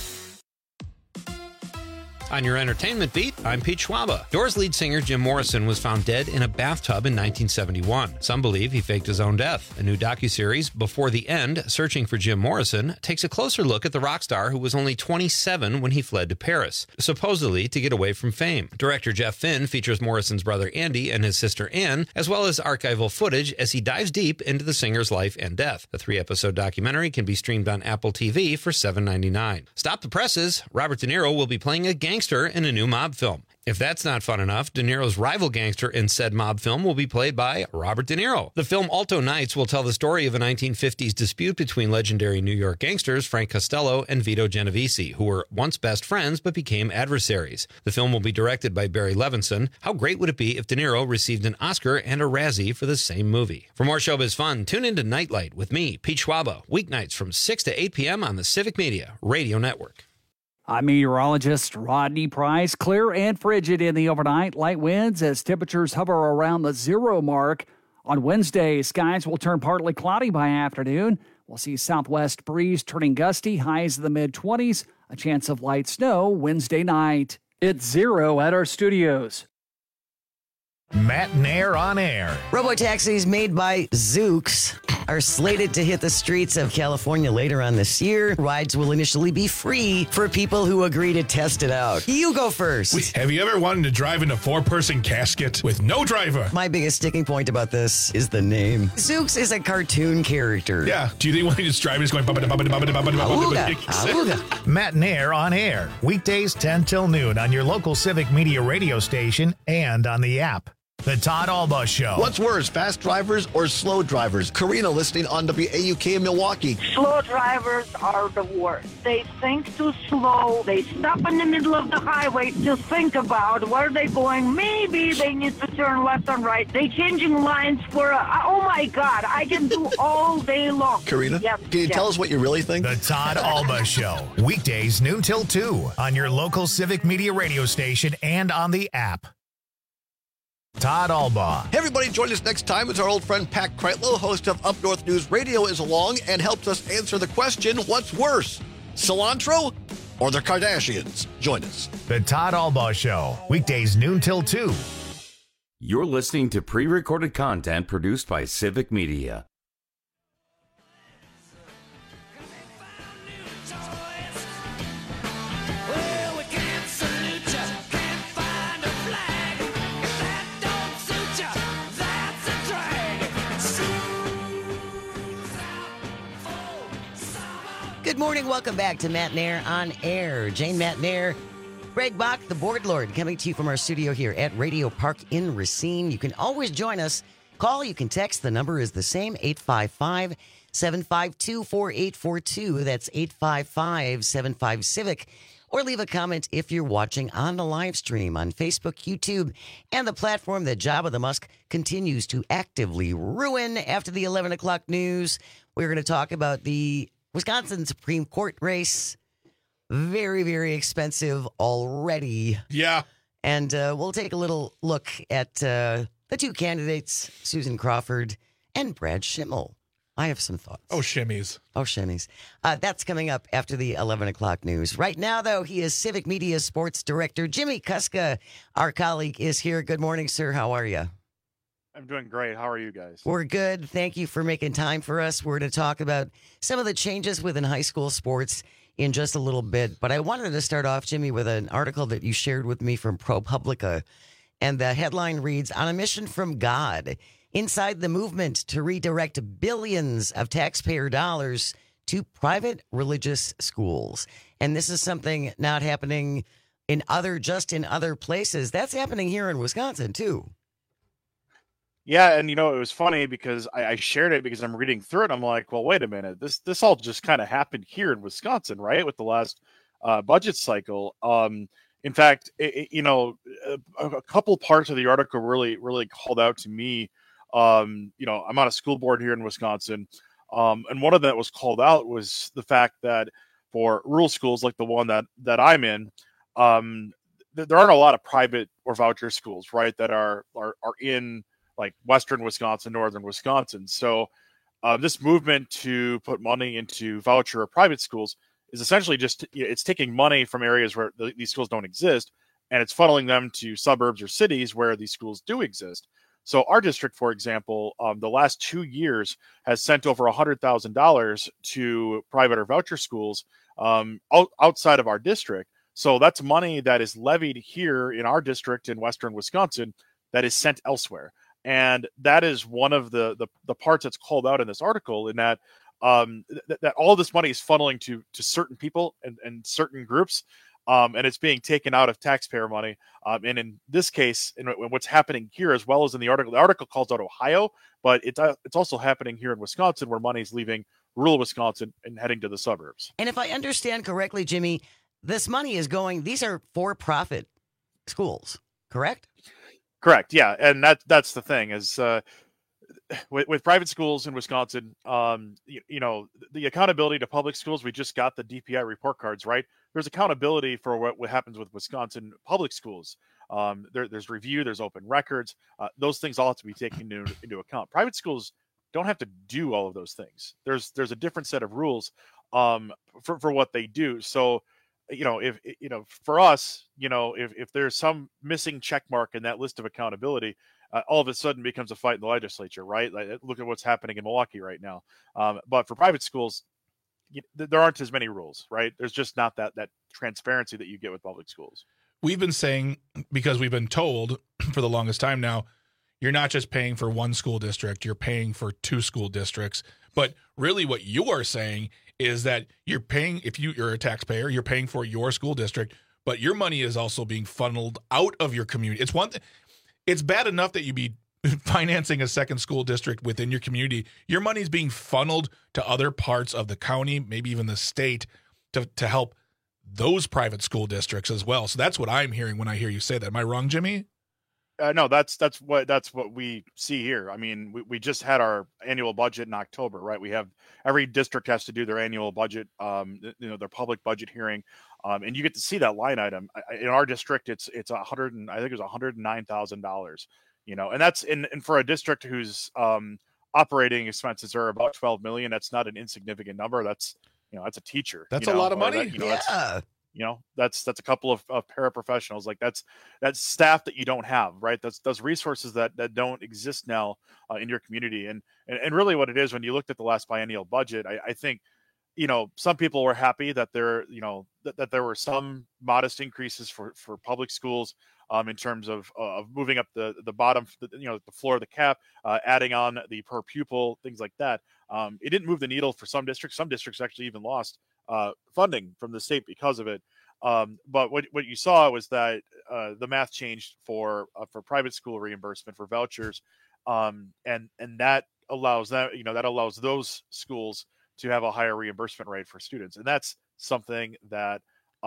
On your entertainment beat, I'm Pete Schwaba. Doors lead singer Jim Morrison was found dead in a bathtub in 1971. Some believe he faked his own death. A new docuseries, Before the End, Searching for Jim Morrison, takes a closer look at the rock star who was only 27 when he fled to Paris, supposedly to get away from fame. Director Jeff Finn features Morrison's brother Andy and his sister Ann, as well as archival footage as he dives deep into the singer's life and death. The 3-episode documentary can be streamed on Apple TV for $7.99. Stop the presses. Robert De Niro will be playing a gangster in a new mob film. If that's not fun enough, De Niro's rival gangster in said mob film will be played by Robert De Niro. The film Alto Nights will tell the story of a 1950s dispute between legendary New York gangsters Frank Costello and Vito Genovese, who were once best friends but became adversaries. The film will be directed by Barry Levinson. How great would it be if De Niro received an Oscar and a Razzie for the same movie? For more showbiz fun, tune into Nightlight with me, Pete Schwaba, weeknights from 6 to 8 p.m. on the Civic Media Radio Network. I'm meteorologist Rodney Price. Clear and frigid in the overnight. Light winds as temperatures hover around the 0 mark. On Wednesday, skies will turn partly cloudy by afternoon. We'll see southwest breeze turning gusty, highs in the mid-20s. A chance of light snow Wednesday night. It's 0 at our studios. Matt and Air on air. Robotaxis made by Zoox are slated to hit the streets of California later on this year. Rides will initially be free for people who agree to test it out. You go first. Wait, have you ever wanted to drive in a 4-person casket with no driver? My biggest sticking point about this is the name. Zoox is a cartoon character. Yeah. Do you think when you just drive, it's going Awooga. Matt and Air on air. Weekdays 10 till noon on your local Civic Media radio station and on the app. The Todd Alba Show. What's worse, fast drivers or slow drivers? Karina listening on WAUK in Milwaukee. Slow drivers are the worst. They think too slow. They stop in the middle of the highway to think about where they're going. Maybe they need to turn left and right. They changing lines for oh my God, I can do all day long. Karina, can you tell us what you really think? The Todd Alba Show. Weekdays noon till 2 on your local Civic Media radio station and on the app. Todd Alba. Hey everybody, join us next time as our old friend Pat Kreitlow, host of Up North News Radio, is along and helps us answer the question, what's worse, cilantro or the Kardashians? Join us. The Todd Alba Show. Weekdays noon till 2 You're listening to pre-recorded content produced by Civic Media. Good morning. Welcome back to Matt Nair on Air. Jane Matt Nair, Greg Bach, the board lord, coming to you from our studio here at Radio Park in Racine. You can always join us. Call, you can text. The number is the same, 855-752-4842. That's 855-75-CIVIC. Or leave a comment if you're watching on the live stream on Facebook, YouTube, and the platform that Jabba the Musk continues to actively ruin. After the 11 o'clock news, we're going to talk about the Wisconsin Supreme Court race. Very, very expensive already. Yeah. And we'll take a little look at the two candidates, Susan Crawford and Brad Schimmel. I have some thoughts. Oh, shimmies. That's coming up after the 11 o'clock news. Right now, though, he is Civic Media Sports Director. Jimmy Kuska, our colleague, is here. Good morning, sir. How are you? I'm doing great. How are you guys? We're good. Thank you for making time for us. We're going to talk about some of the changes within high school sports in just a little bit. But I wanted to start off, Jimmy, with an article that you shared with me from ProPublica. And the headline reads, "On a mission from God, inside the movement to redirect billions of taxpayer dollars to private religious schools." And this is something not happening in other places. That's happening here in Wisconsin, too. Yeah, and it was funny because I shared it because I'm reading through it. I'm like, well, wait a minute. This all just kind of happened here in Wisconsin, right? With the last budget cycle. In fact, a couple parts of the article really called out to me. I'm on a school board here in Wisconsin, and one of that was called out was the fact that for rural schools like the one that I'm in, there aren't a lot of private or voucher schools, right? That are in like Western Wisconsin, Northern Wisconsin. So this movement to put money into voucher or private schools is essentially just, it's taking money from areas where these schools don't exist, and it's funneling them to suburbs or cities where these schools do exist. So our district, for example, the last 2 years has sent over $100,000 to private or voucher schools outside of our district. So that's money that is levied here in our district in Western Wisconsin that is sent elsewhere. And that is one of the parts that's called out in this article, in that that all this money is funneling to certain people and certain groups, and it's being taken out of taxpayer money. And in this case, and what's happening here, as well as in the article calls out Ohio, but it's also happening here in Wisconsin, where money is leaving rural Wisconsin and heading to the suburbs. And if I understand correctly, Jimmy, this money is going, these are for-profit schools, correct? Correct. Yeah. And that's the thing is, with private schools in Wisconsin, the accountability to public schools, we just got the DPI report cards, right? There's accountability for what happens with Wisconsin public schools. There's review, there's open records. Those things all have to be taken into account. Private schools don't have to do all of those things. There's a different set of rules for what they do. So, if for us, if there's some missing check mark in that list of accountability, all of a sudden becomes a fight in the legislature, right? Like, look at what's happening in Milwaukee right now. But for private schools, there aren't as many rules, right? There's just not that transparency that you get with public schools. We've been saying, because we've been told for the longest time now, you're not just paying for one school district, you're paying for two school districts. But really what you are saying is that you're paying, if you're a taxpayer, you're paying for your school district, but your money is also being funneled out of your community. It's one thing. It's bad enough that you be financing a second school district within your community. Your money is being funneled to other parts of the county, maybe even the state, to help those private school districts as well. So that's what I'm hearing when I hear you say that. Am I wrong, Jimmy? No, that's what we see here. I mean, we just had our annual budget in October, right? We have, every district has to do their annual budget, their public budget hearing, and you get to see that line item. In our district, it's $109,000, and that's and for a district whose operating expenses are about $12 million. That's not an insignificant number. That's a teacher. That's a lot of money. That's a couple of paraprofessionals. Like that's staff that you don't have, right? That's resources that don't exist now in your community. And really what it is, when you looked at the last biennial budget, I think, some people were happy that that there were some modest increases for public schools in terms of moving up the bottom, the floor of the cap, adding on the per pupil, things like that. It didn't move the needle for some districts. Some districts actually even lost funding from the state because of it. But what you saw was that the math changed for private school reimbursement for vouchers, and that allows those schools to have a higher reimbursement rate for students, and that's something that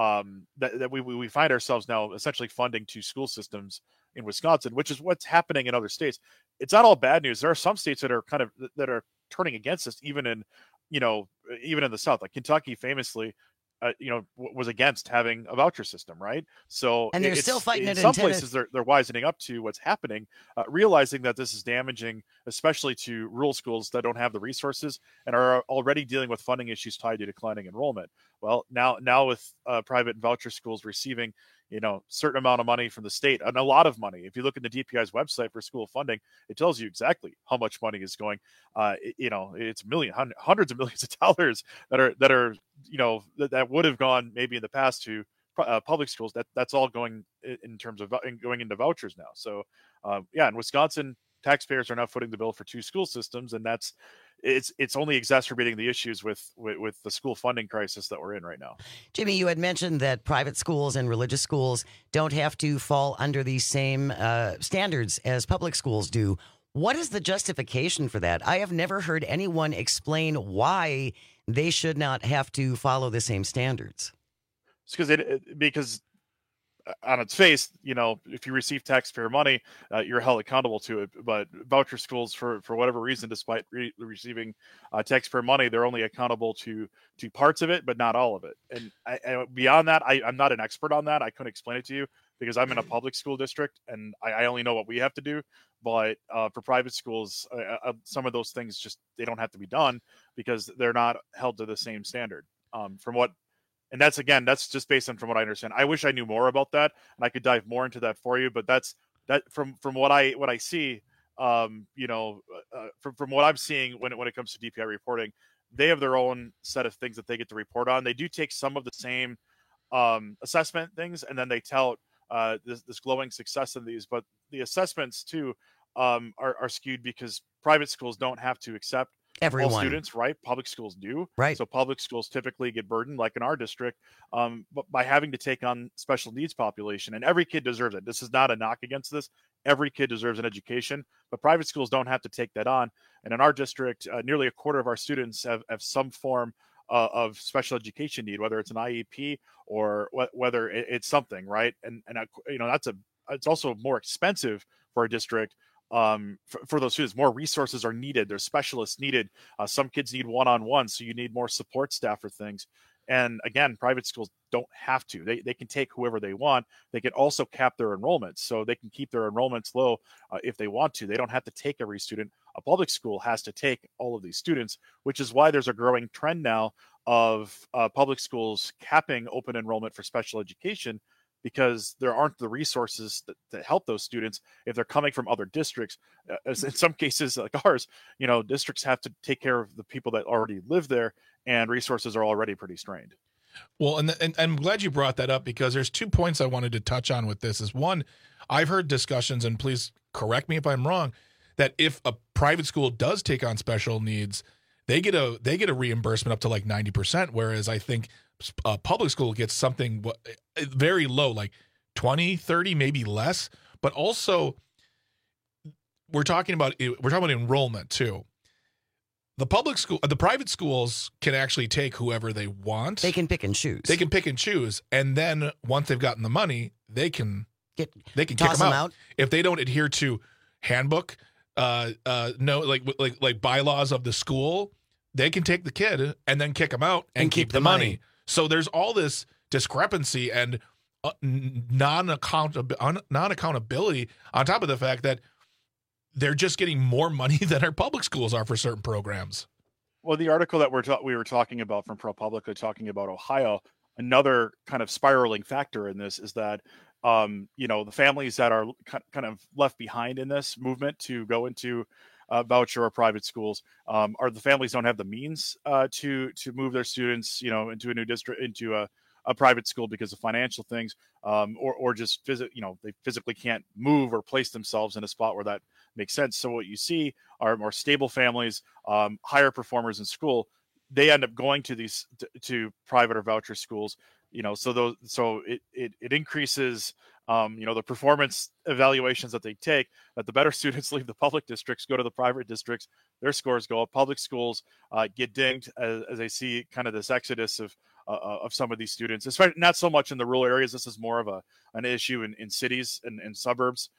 we find ourselves now essentially funding two school systems in Wisconsin, which is what's happening in other states. It's not all bad news. There are some states that are turning against us, even in the South, like Kentucky famously was against having a voucher system, right? So and they're still fighting in it. Some places they're wisening up to what's happening, realizing that this is damaging, especially to rural schools that don't have the resources and are already dealing with funding issues tied to declining enrollment. Well, now with private voucher schools receiving certain amount of money from the state, and a lot of money. If you look at the DPI's website for school funding, it tells you exactly how much money is going. It's hundreds of millions of dollars that would have gone maybe in the past to public schools. That's all going in terms of going into vouchers now. So in Wisconsin, taxpayers are now footing the bill for two school systems, and it's only exacerbating the issues with the school funding crisis that we're in right now. Jimmy, you had mentioned that private schools and religious schools don't have to fall under the same standards as public schools do. What is the justification for that? I have never heard anyone explain why they should not have to follow the same standards. It's because on its face, if you receive taxpayer money, you're held accountable to it. But voucher schools, for whatever reason, despite receiving taxpayer money, they're only accountable to parts of it, but not all of it. And beyond that, I'm not an expert on that. I couldn't explain it to you because I'm in a public school district and I only know what we have to do. But for private schools, some of those things they don't have to be done because they're not held to the same standard. And that's just based on from what I understand. I wish I knew more about that and I could dive more into that for you. But that's from what I see, from what I'm seeing when it comes to DPI reporting, they have their own set of things that they get to report on. They do take some of the same assessment things, and then they tout this glowing success in these. But the assessments too are skewed because private schools don't have to accept everyone. All students, right? Public schools do. Right. So public schools typically get burdened, like in our district, but by having to take on special needs population. And every kid deserves it. This is not a knock against this. Every kid deserves an education, but private schools don't have to take that on. And in our district, nearly a quarter of our students have some form of special education need, whether it's an IEP or whether it's something, right? And it's also more expensive for a district. For those students, more resources are needed. There's specialists needed. Some kids need one-on-one, so you need more support staff for things. And again, private schools don't have to. They can take whoever they want. They can also cap their enrollments, so they can keep their enrollments low if they want to. They don't have to take every student. A public school has to take all of these students, which is why there's a growing trend now of public schools capping open enrollment for special education, because there aren't the resources that help those students if they're coming from other districts. In some cases like ours, districts have to take care of the people that already live there, and resources are already pretty strained. Well, and I'm glad you brought that up, because there's 2 points I wanted to touch on with this. Is one, I've heard discussions, and please correct me if I'm wrong, that if a private school does take on special needs, they get a reimbursement up to like 90%, whereas I think a public school gets something very low, like 20, 30, maybe less. But also, we're talking about enrollment too. The private schools can actually take whoever they want. They can pick and choose. And then once they've gotten the money, they can kick them out if they don't adhere to handbook, like bylaws of the school. They can take the kid and then kick them out and keep the money. So there's all this discrepancy and non-accountability on top of the fact that they're just getting more money than our public schools are for certain programs. Well, the article that we were talking about from ProPublica, talking about Ohio, another kind of spiraling factor in this is that the families that are kind of left behind in this movement to go into voucher or private schools are the families don't have the means to move their students, into a new district, into a private school because of financial things, or just they physically can't move or place themselves in a spot where that makes sense. So what you see are more stable families, higher performers in school. They end up going to these to private or voucher schools, so it increases the performance evaluations that they take, that the better students leave the public districts, go to the private districts, their scores go up. Public schools get dinged as they see kind of this exodus of some of these students, especially not so much in the rural areas. This is more of an issue in cities and suburbs.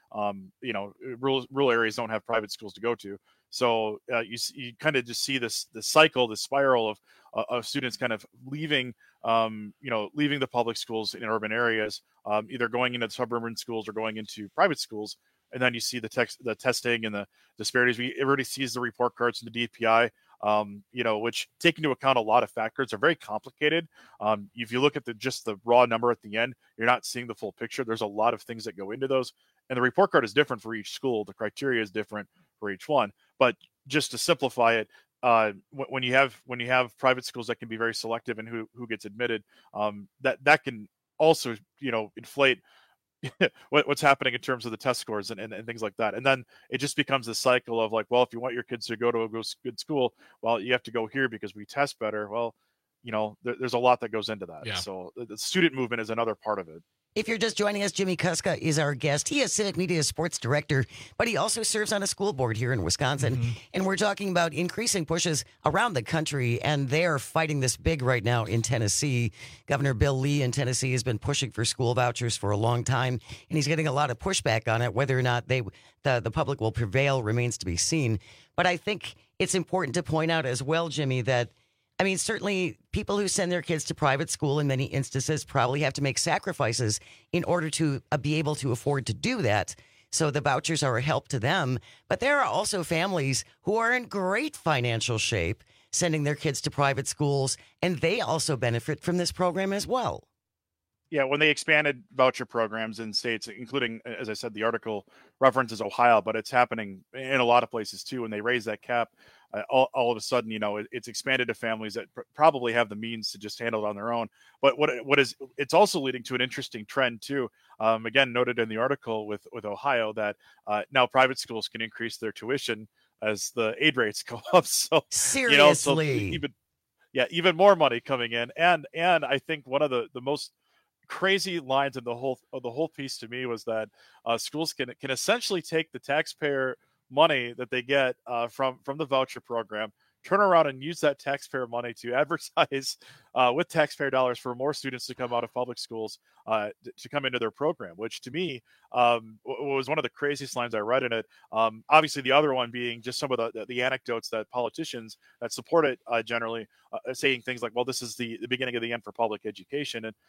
Rural areas don't have private schools to go to. So you kind of just see this cycle, this spiral of students kind of leaving the public schools in urban areas, either going into suburban schools or going into private schools. And then you see the testing and the disparities. Everybody sees the report cards and the DPI, which take into account a lot of factors, are very complicated. If you look at just the raw number at the end, you're not seeing the full picture. There's a lot of things that go into those. And the report card is different for each school. The criteria is different for each one. But just to simplify it, when you have private schools that can be very selective in who gets admitted, that can also inflate what's happening in terms of the test scores and things like that. And then it just becomes a cycle of like, well, if you want your kids to go to a good school, well, you have to go here because we test better. Well, there's a lot that goes into that. Yeah. So the student movement is another part of it. If you're just joining us, Jimmy Kuska is our guest. He is Civic Media Sports Director, but he also serves on a school board here in Wisconsin. Mm-hmm. And we're talking about increasing pushes around the country, and they're fighting this big right now in Tennessee. Governor Bill Lee in Tennessee has been pushing for school vouchers for a long time, and he's getting a lot of pushback on it. Whether or not the public will prevail remains to be seen. But I think it's important to point out as well, Jimmy, that certainly people who send their kids to private school in many instances probably have to make sacrifices in order to be able to afford to do that. So the vouchers are a help to them. But there are also families who are in great financial shape sending their kids to private schools, and they also benefit from this program as well. Yeah, when they expanded voucher programs in states, including, as I said, the article references Ohio, but it's happening in a lot of places too. When they raise that cap, all of a sudden, it's expanded to families that probably have the means to just handle it on their own. But it's also leading to an interesting trend too. Again, noted in the article with Ohio that now private schools can increase their tuition as the aid rates go up. So seriously, even more money coming in, and I think one of the most crazy lines in the whole piece to me was that schools can essentially take the taxpayer money that they get from the voucher program, turn around and use that taxpayer money to advertise with taxpayer dollars for more students to come out of public schools to come into their program, which to me was one of the craziest lines I read in it. Obviously, the other one being just some of the anecdotes that politicians that support it generally saying things like, well, this is the beginning of the end for public education. And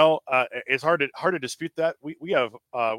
it's hard to dispute that. We had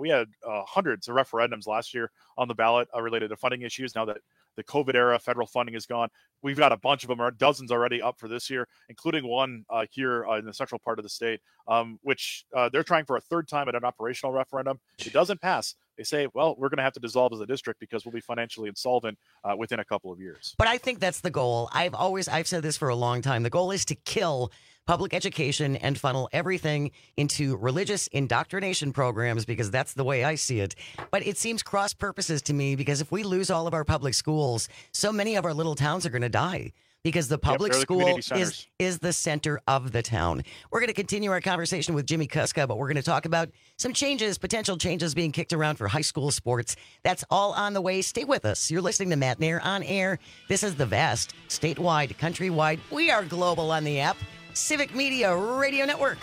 hundreds of referendums last year on the ballot related to funding issues. Now that the COVID era federal funding is gone, we've got a bunch of them, dozens already up for this year, including one here in the central part of the state, which they're trying for a third time at an operational referendum. It doesn't pass. They say, well, we're going to have to dissolve as a district because we'll be financially insolvent within a couple of years. But I think that's the goal. I've said this for a long time. The goal is to kill public education and funnel everything into religious indoctrination programs, because that's the way I see it. But it seems cross purposes to me, because if we lose all of our public schools, so many of our little towns are going to die, because the public school is the center of the town. We're going to continue our conversation with Jimmy Kuska, but we're going to talk about some potential changes being kicked around for high school sports. That's all on the way. Stay with us. You're listening to Matt Nair on air. This is the vast, statewide, countrywide. We are global on the app. Civic Media Radio Network.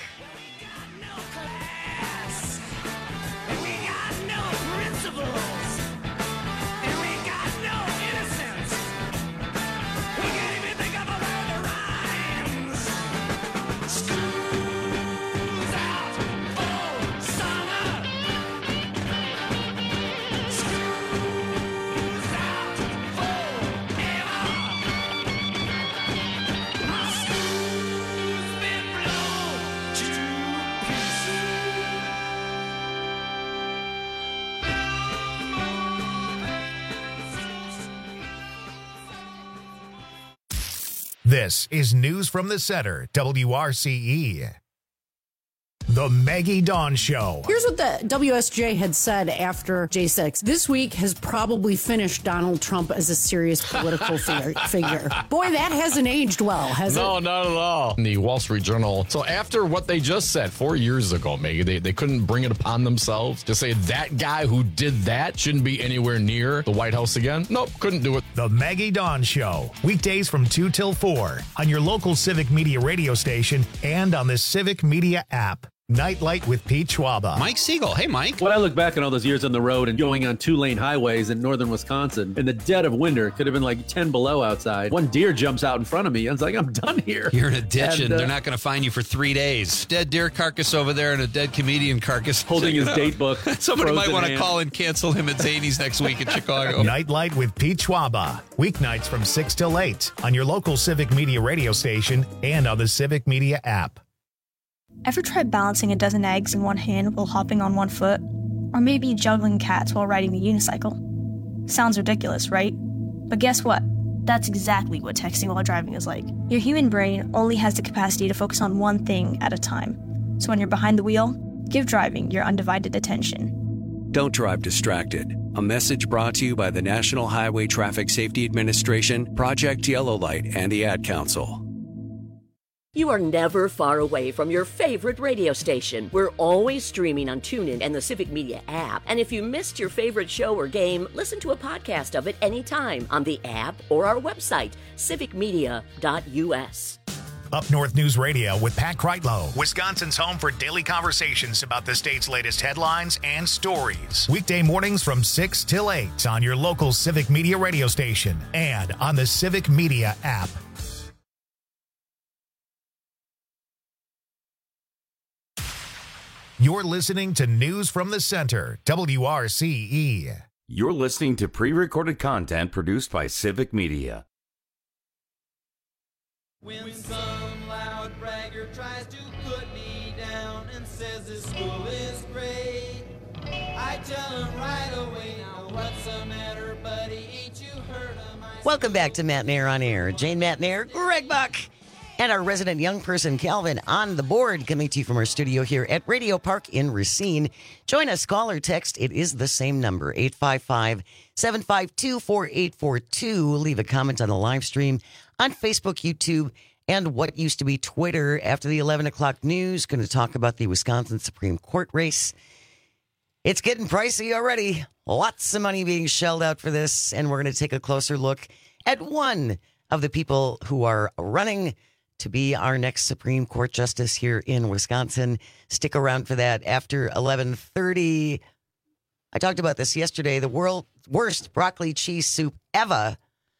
This is News from the Center, WRCE. The Maggie Dawn Show. Here's what the WSJ had said after J6. This week has probably finished Donald Trump as a serious political figure. Boy, that hasn't aged well, has it? No, not at all. The Wall Street Journal. So after what they just said 4 years ago, Maggie, they couldn't bring it upon themselves to say that guy who did that shouldn't be anywhere near the White House again. Nope, couldn't do it. The Maggie Dawn Show. Weekdays from 2 till 4 on your local Civic Media radio station and on the Civic Media app. Nightlight with Pete Schwaba. Mike Siegel. Hey, Mike. When I look back on all those years on the road and going on 2-lane highways in northern Wisconsin, in the dead of winter, it could have been like 10 below outside. One deer jumps out in front of me. I was like, I'm done here. You're in a ditch and they're not going to find you for 3 days. Dead deer carcass over there and a dead comedian carcass. Holding his date book. Somebody might want to call and cancel him at Zany's next week in Chicago. Nightlight with Pete Schwaba. Weeknights from 6 till 8 on your local Civic Media radio station and on the Civic Media app. Ever tried balancing a dozen eggs in one hand while hopping on one foot? Or maybe juggling cats while riding a unicycle? Sounds ridiculous, right? But guess what? That's exactly what texting while driving is like. Your human brain only has the capacity to focus on one thing at a time. So when you're behind the wheel, give driving your undivided attention. Don't drive distracted. A message brought to you by the National Highway Traffic Safety Administration, Project Yellow Light, and the Ad Council. You are never far away from your favorite radio station. We're always streaming on TuneIn and the Civic Media app. And if you missed your favorite show or game, listen to a podcast of it anytime on the app or our website, civicmedia.us. Up North News Radio with Pat Kreitlow, Wisconsin's home for daily conversations about the state's latest headlines and stories. Weekday mornings from 6 till 8 on your local Civic Media radio station and on the Civic Media app. You're listening to News from the Center, WRCE. You're listening to pre-recorded content produced by Civic Media. When some loud bragger tries to put me down and says this school is great, I tell him right away, now what's the matter, buddy? Ain't you heard of my... Welcome back to Matt Nair on Air. Jane Matt Nair, Greg Buck, and our resident young person, Calvin, on the board, coming to you from our studio here at Radio Park in Racine. Join us, call or text. It is the same number, 855-752-4842. Leave a comment on the live stream on Facebook, YouTube, and what used to be Twitter. After the 11 o'clock news, going to talk about the Wisconsin Supreme Court race. It's getting pricey already. Lots of money being shelled out for this, and we're going to take a closer look at one of the people who are running to be our next Supreme Court justice here in Wisconsin. Stick around for that after 11:30. I talked about this yesterday, the world's worst broccoli cheese soup ever.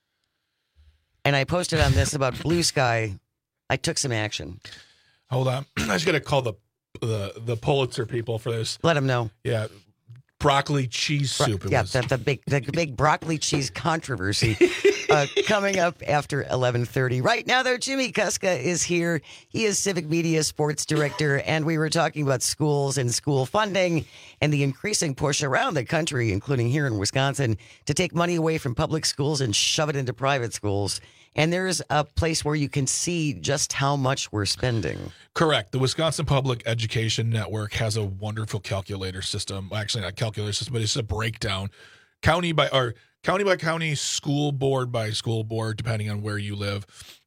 And I posted on this about Blue Sky. I took some action. Hold on. I just got to call the Pulitzer people for this. Let them know. Yeah. Broccoli cheese soup. The big broccoli cheese controversy coming up after 11:30. Right now, though, Jimmy Kuska is here. He is Civic Media Sports Director, and we were talking about schools and school funding and the increasing push around the country, including here in Wisconsin, to take money away from public schools and shove it into private schools. And there's a place where you can see just how much we're spending. Correct. The Wisconsin Public Education Network has a wonderful calculator system. Well, actually, not calculator system, but it's a breakdown, county by county, school board by school board, depending on where you live.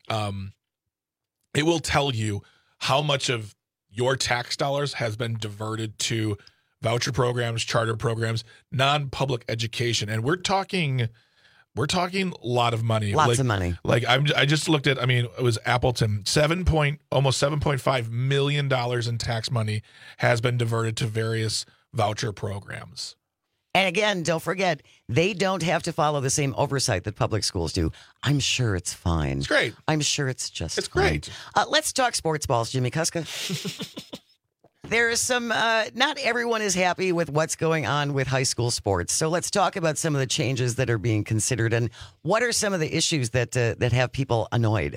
It will tell you how much of your tax dollars has been diverted to voucher programs, charter programs, non-public education, and we're talking a lot of money. Lots of money. Like I just looked at. I mean, it was Appleton. Almost $7.5 million in tax money has been diverted to various voucher programs. And again, don't forget, they don't have to follow the same oversight that public schools do. I'm sure it's fine. It's great. I'm sure it's just It's fine. great. Let's talk sports balls, Jimmy Kuska. There is some, not everyone is happy with what's going on with high school sports. So let's talk about some of the changes that are being considered and what are some of the issues that have people annoyed.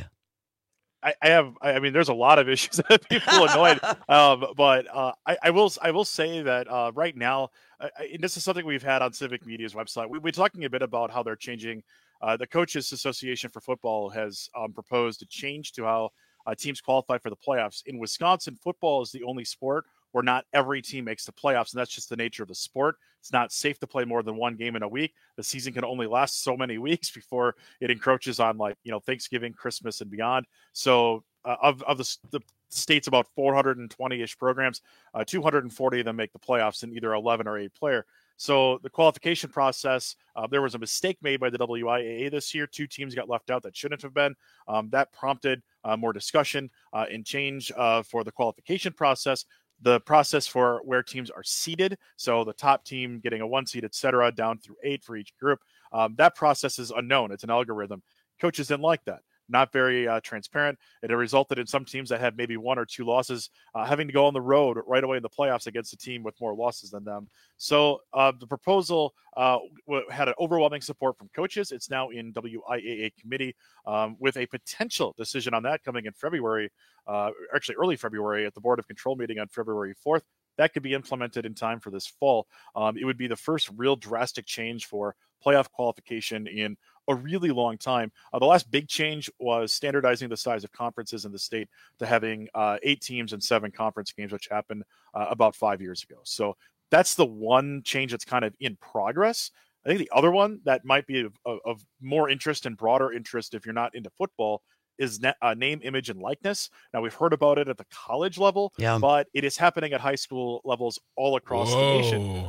I mean, there's a lot of issues that have people annoyed, but I will say that right now, and this is something we've had on Civic Media's website. We're talking a bit about how they're changing The Coaches Association for Football has proposed a change to how teams qualify for the playoffs. In Wisconsin, football is the only sport where not every team makes the playoffs, and that's just the nature of the sport. It's not safe to play more than one game in a week. The season can only last so many weeks before it encroaches on Thanksgiving, Christmas, and beyond. So of the state's about 420-ish programs, 240 of them make the playoffs in either 11 or 8 player. So the qualification process, there was a mistake made by the WIAA this year. 2 teams got left out that shouldn't have been. That prompted more discussion and change for the qualification process. The process for where teams are seeded, so the top team getting a 1 seed, et cetera, down through 8 for each group. That process is unknown. It's an algorithm. Coaches didn't like that. Not very transparent. It resulted in some teams that had maybe 1 or 2 losses having to go on the road right away in the playoffs against a team with more losses than them. So the proposal had an overwhelming support from coaches. It's now in WIAA committee with a potential decision on that coming in February, actually early February at the Board of Control meeting on February 4th. That could be implemented in time for this fall. It would be the first real drastic change for playoff qualification in a really long time. The last big change was standardizing the size of conferences in the state to having 8 teams and 7 conference games, which happened about 5 years ago. So that's the one change that's kind of in progress. I think the other one that might be of more interest and broader interest if you're not into football is name, image, and likeness. Now, we've heard about it at the college level, but it is happening at high school levels all across the nation.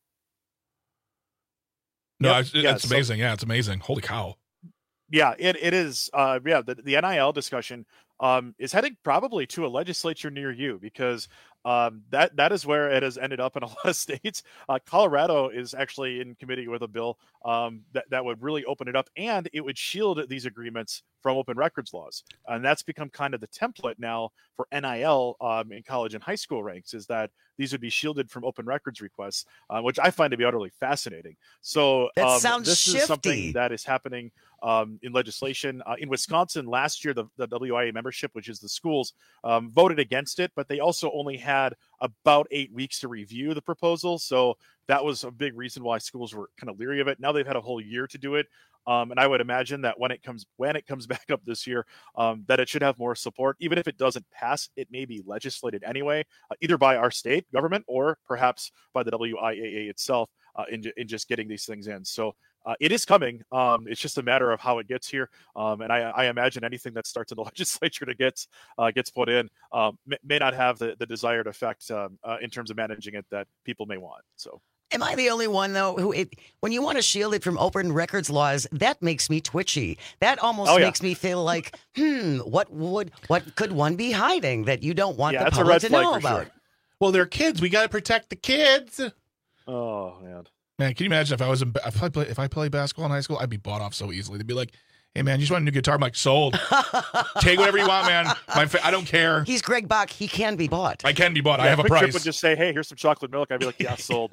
It's amazing. It's amazing. Holy cow. Yeah, it is. The NIL discussion is heading probably to a legislature near you because that is where it has ended up in a lot of states. Colorado is actually in committee with a bill that would really open it up, and it would shield these agreements from open records laws. And that's become kind of the template now for NIL in college and high school ranks, is that these would be shielded from open records requests, which I find to be utterly fascinating. So that sounds this shifty. is something that is happening in legislation. In Wisconsin last year, the WIA membership, which is the schools, voted against it, but they also only had about 8 weeks to review the proposal. So that was a big reason why schools were kind of leery of it. Now they've had a whole year to do it. And I would imagine that when it comes back up this year, that it should have more support. Even if it doesn't pass, it may be legislated anyway, either by our state government or perhaps by the WIAA itself in just getting these things in. So it is coming. It's just a matter of how it gets here. And I imagine anything that starts in the legislature that gets put in may not have the desired effect in terms of managing it that people may want. So. Am I the only one, though, when you want to shield it from open records laws, that makes me twitchy. That almost makes me feel like, what could one be hiding that you don't want the public to know about? Sure. Well, they're kids. We got to protect the kids. Oh, man. Man, can you imagine if I play basketball in high school, I'd be bought off so easily. They'd be like, hey, man, you just want a new guitar? I'm like, sold. Take whatever you want, man. I don't care. He's Greg Bach. He can be bought. I can be bought. Yeah, I have a Quick price. Trip would just say, hey, here's some chocolate milk. I'd be like, yeah, sold.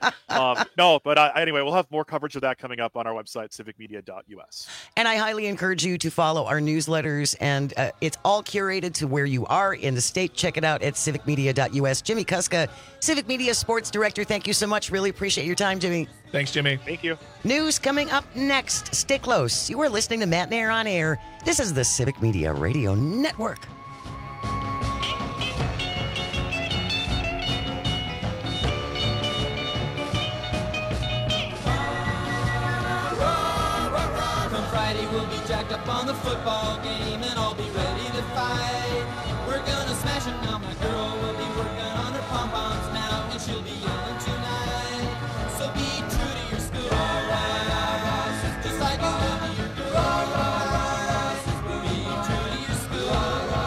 No, but anyway, we'll have more coverage of that coming up on our website, civicmedia.us. And I highly encourage you to follow our newsletters, and it's all curated to where you are in the state. Check it out at civicmedia.us. Jimmy Kuska, Civic Media Sports Director, thank you so much. Really appreciate your time, Jimmy. Thanks, Jimmy. Thank you. News coming up next. Stay close. You are listening to Matt Nair on Air. This is the Civic Media Radio Network. Come Friday, we'll be jacked up on the football game, and I'll be ready to fight. We're gonna smash it now. My girl will be working on her pom-poms now, and she'll be yelling tonight. So be true to your school, just like you will to your girl. Be true to your school,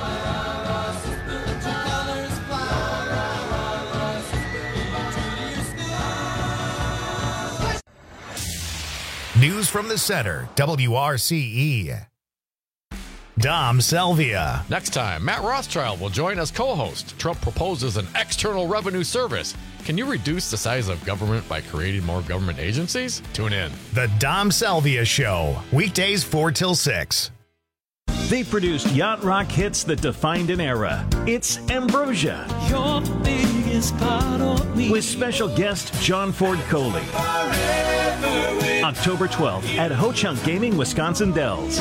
let your colors fly. Be true to your school. News from the center, WRCE. Dom Selvia. Next time, Matt Rothschild will join as co-host. Trump proposes an external revenue service. Can you reduce the size of government by creating more government agencies? Tune in. The Dom Selvia Show, weekdays 4 till 6. They produced yacht rock hits that defined an era. It's Ambrosia. Your biggest part of me. With special guest John Ford Coley. October 12th at Ho Chunk Gaming, Wisconsin Dells.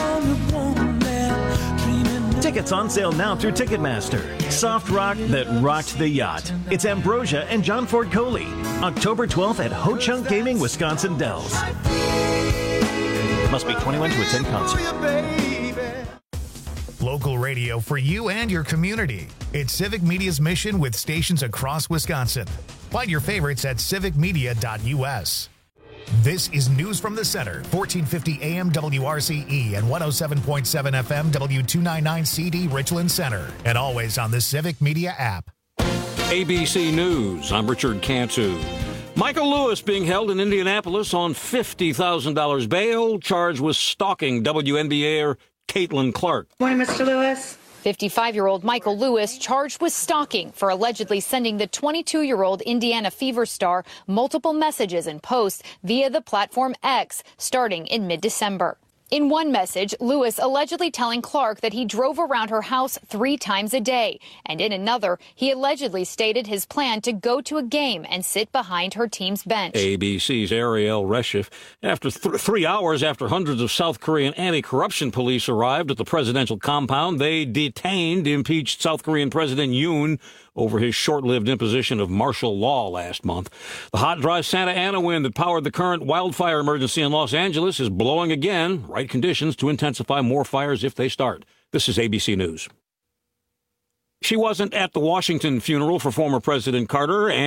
Tickets on sale now through Ticketmaster. Soft rock that rocked the yacht. It's Ambrosia and John Ford Coley. October 12th at Ho Chunk Gaming, Wisconsin Dells. Must be 21 to attend concert. Local radio for you and your community. It's Civic Media's mission with stations across Wisconsin. Find your favorites at civicmedia.us. This is News from the Center, 1450 AM WRCE and 107.7 FM W299CD Richland Center, and always on the Civic Media app. ABC News, I'm Richard Cantu. Michael Lewis being held in Indianapolis on $50,000 bail, charged with stalking WNBAer Caitlin Clark. Morning, Mr. Lewis. 55-year-old Michael Lewis charged with stalking for allegedly sending the 22-year-old Indiana Fever star multiple messages and posts via the platform X starting in mid-December. In one message, Lewis allegedly telling Clark that he drove around her house 3 times a day. And in another, he allegedly stated his plan to go to a game and sit behind her team's bench. ABC's Ariel Reshef. After 3 hours after hundreds of South Korean anti-corruption police arrived at the presidential compound, they detained impeached South Korean President Yoon over his short-lived imposition of martial law last month. The hot, dry Santa Ana wind that powered the current wildfire emergency in Los Angeles is blowing again. Right conditions to intensify more fires if they start. This is ABC News. She wasn't at the Washington funeral for former President Carter, and